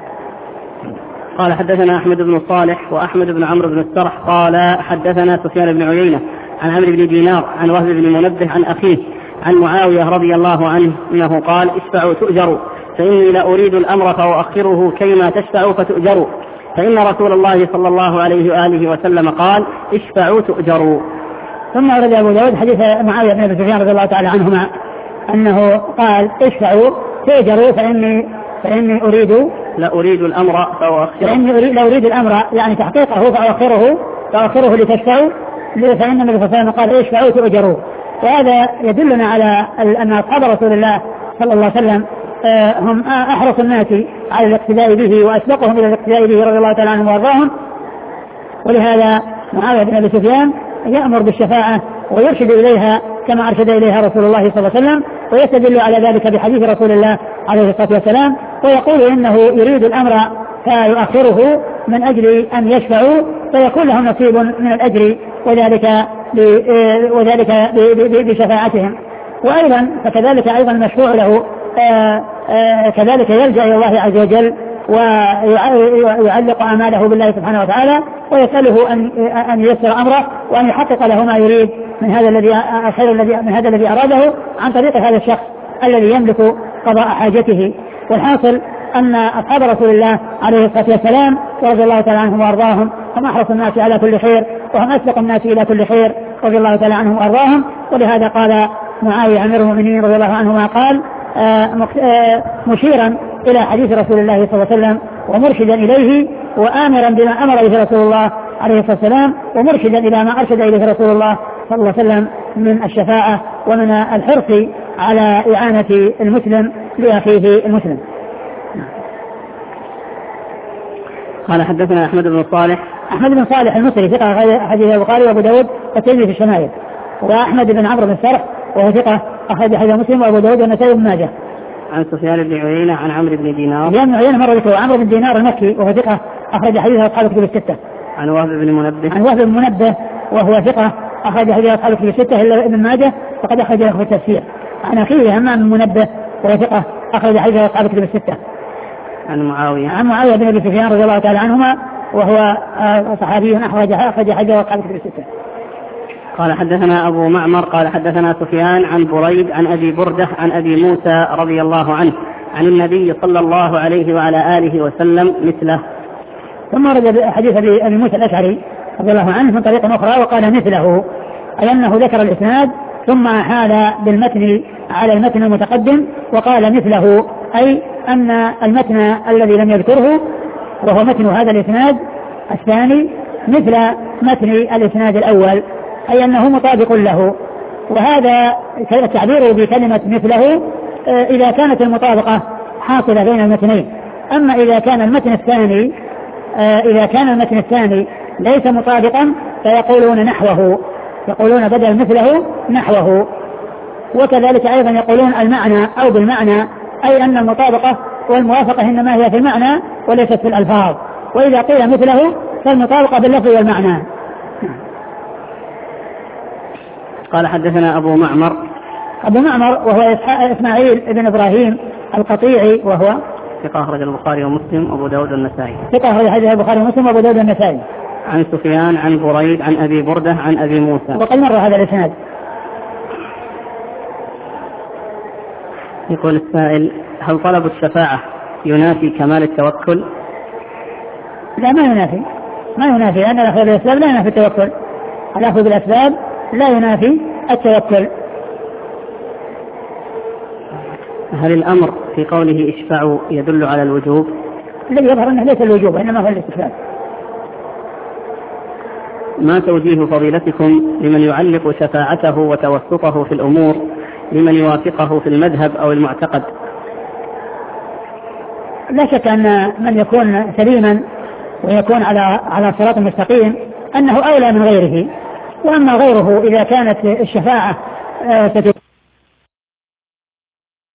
S2: قال حدثنا أحمد بن صالح وأحمد بن عمرو بن السرح قال حدثنا سفيان بن عيينة عن عمرو بن دينار عن وهب بن منبه عن أخيه عن معاوية رضي الله عنه أنه قال اشفعوا تؤجروا، فإني لا أريد الأمر فأؤخره كيما تشفعوا فتؤجروا، فإن رسول الله صلى الله عليه وآله وسلم قال اشفعوا تؤجروا.
S1: ثم أورد أبو داود حديث معاوية بن أبي سفيان رضي الله تعالى عنهما أنه قال اشفعوا تؤجروا، فإني فإني أريد
S2: لا أريد الأمر فأؤخره،
S1: فإني أريد لا أريد الأمر يعني تحقيقه فأؤخره فأؤخره لتشفعوا، فإن النبي صلى الله عليه وسلم قال اشفعوا تؤجروا. وهذا يدلنا على أن أصحاب رسول الله صلى الله عليه وسلم هم أحرص الناس على الاقتداء به وأسبقهم إلى الاقتداء به رضي الله تعالى عنهم وارضاهم. ولهذا معاوية بن أبي سفيان يأمر بالشفاعة ويرشد إليها كما أرشد إليها رسول الله صلى الله عليه وسلم، ويستدل على ذلك بحديث رسول الله عليه الصلاة والسلام، ويقول إنه يريد الأمر فيؤخره من أجل أن يشفعوا فيكون لهم نصيب من الأجر، وذلك وذلك بشفاعتهم. وأيضا فكذلك أيضا المشفوع له آآ آآ كذلك يلجأ إلى الله عز وجل ويعلق أعماله بالله سبحانه وتعالى، ويسأله أن أن ييسر أمره وأن يحقق له ما يريد من هذا الذي الخير الذي من هذا الذي أراده عن طريق هذا الشخص الذي يملك قضاء حاجته. والحاصل أن أصحاب رسول الله عليه الصلاة والسلام رضي الله تعالى عنهم وأرضاهم هم أحرص الناس على كل خير وهم أسبق الناس إلى كل خير رضي الله تعالى عنهم وأرضاهم. ولهذا قال معاوية أمير المؤمنين رضي الله عنه ما قال مشيرا إلى حديث رسول الله صلى الله عليه وسلم ومرشدا إليه وآمرا بما أمر به رسول الله عليه الصلاة والسلام ومرشدا إلى ما أرشد إليه رسول الله صلى الله عليه وسلم من الشفاعة ومن الحرص على إعانة المسلم لأخيه المسلم.
S2: قال حدثنا أحمد بن صالح
S1: أحمد بن صالح المصري ثقة حديث البخاري وأبو داود والترمذي في الشمائل، وأحمد بن عمرو بن السرح وهو ثقة أخرج حديث مسلم وأبو داود والنسائي بن ماجه.
S2: عن سفيان بن عيينة عن عمرو بن دينار.
S1: سفيان بن عيينة مرة ذكره عمرو بن دينار المكي وهو ثقة أخرج حديث أصحاب الكتب الستة.
S2: عن وهب بن منبه.
S1: عن وهب بن منبه وهو ثقة أخرج حديث أصحاب الكتب الستة إلا ابن ماجه وقد أخرج له في التفسير. عن أخيه همام بن منبه وهو ثقة أخرج حديث أصحاب الكتب الستة.
S2: عن معاوية.
S1: عن معاوية بن أبي سفيان رضي الله تعالى عنهما وهو صحابي أخرج أخرج حديث أصحاب الكتب الستة.
S2: قال حدثنا أبو معمر قال حدثنا سفيان عن بريد عن أبي بردة عن أبي موسى رضي الله عنه عن النبي صلى الله عليه وعلى آله وسلم مثله.
S1: ثم ورد حديث أبي موسى الأشعري رضي الله عنه من طريق أخرى وقال مثله، أي أنه ذكر الإسناد ثم حال بالمتن على المتن المتقدم وقال مثله، أي أن المتن الذي لم يذكره وهو متن هذا الإسناد الثاني مثل متن الإسناد الأول، أي أنه مطابق له. وهذا التعبير بكلمة مثله إذا كانت المطابقة حاصلة بين المتنين. أما إذا كان المتن الثاني إذا كان المتن الثاني ليس مطابقا فيقولون نحوه، يقولون بدل مثله نحوه. وكذلك أيضا يقولون المعنى أو بالمعنى، أي أن المطابقة والموافقة إنما هي في المعنى وليست في الألفاظ. وإذا قيل مثله فالمطابقة باللفظ والمعنى.
S2: قال حدثنا أبو معمر.
S1: أبو معمر وهو إسماعيل بن إبراهيم القطيعي وهو
S2: ثقة أخرج البخاري ومسلم وأبو داود والنسائي.
S1: ثقة أخرج حديث البخاري ومسلم وأبو داود والنسائي.
S2: عن سفيان عن بريد عن أبي بردة عن أبي موسى.
S1: وقد مر هذا الإسناد.
S2: يقول السائل: هل طلب الشفاعة ينافي كمال التوكل؟
S1: لا، ما ينافي ما ينافي لأن الأخذ بالأسباب لا ينافي التوكل. الأخذ بالأسباب لا ينافي التوكل.
S2: هل الأمر في قوله اشفعوا يدل على الوجوب؟
S1: الذي يظهر أنه ليس الوجوب إنما هو الاستحباب.
S2: ما توجيه فضيلتكم لمن يعلق شفاعته وتوسطه في الأمور لمن يوافقه في المذهب أو المعتقد؟
S1: لا شك أن من يكون سليما ويكون على على صراط مستقيم أنه أولى من غيره. وأما غيره إذا كانت الشفاعة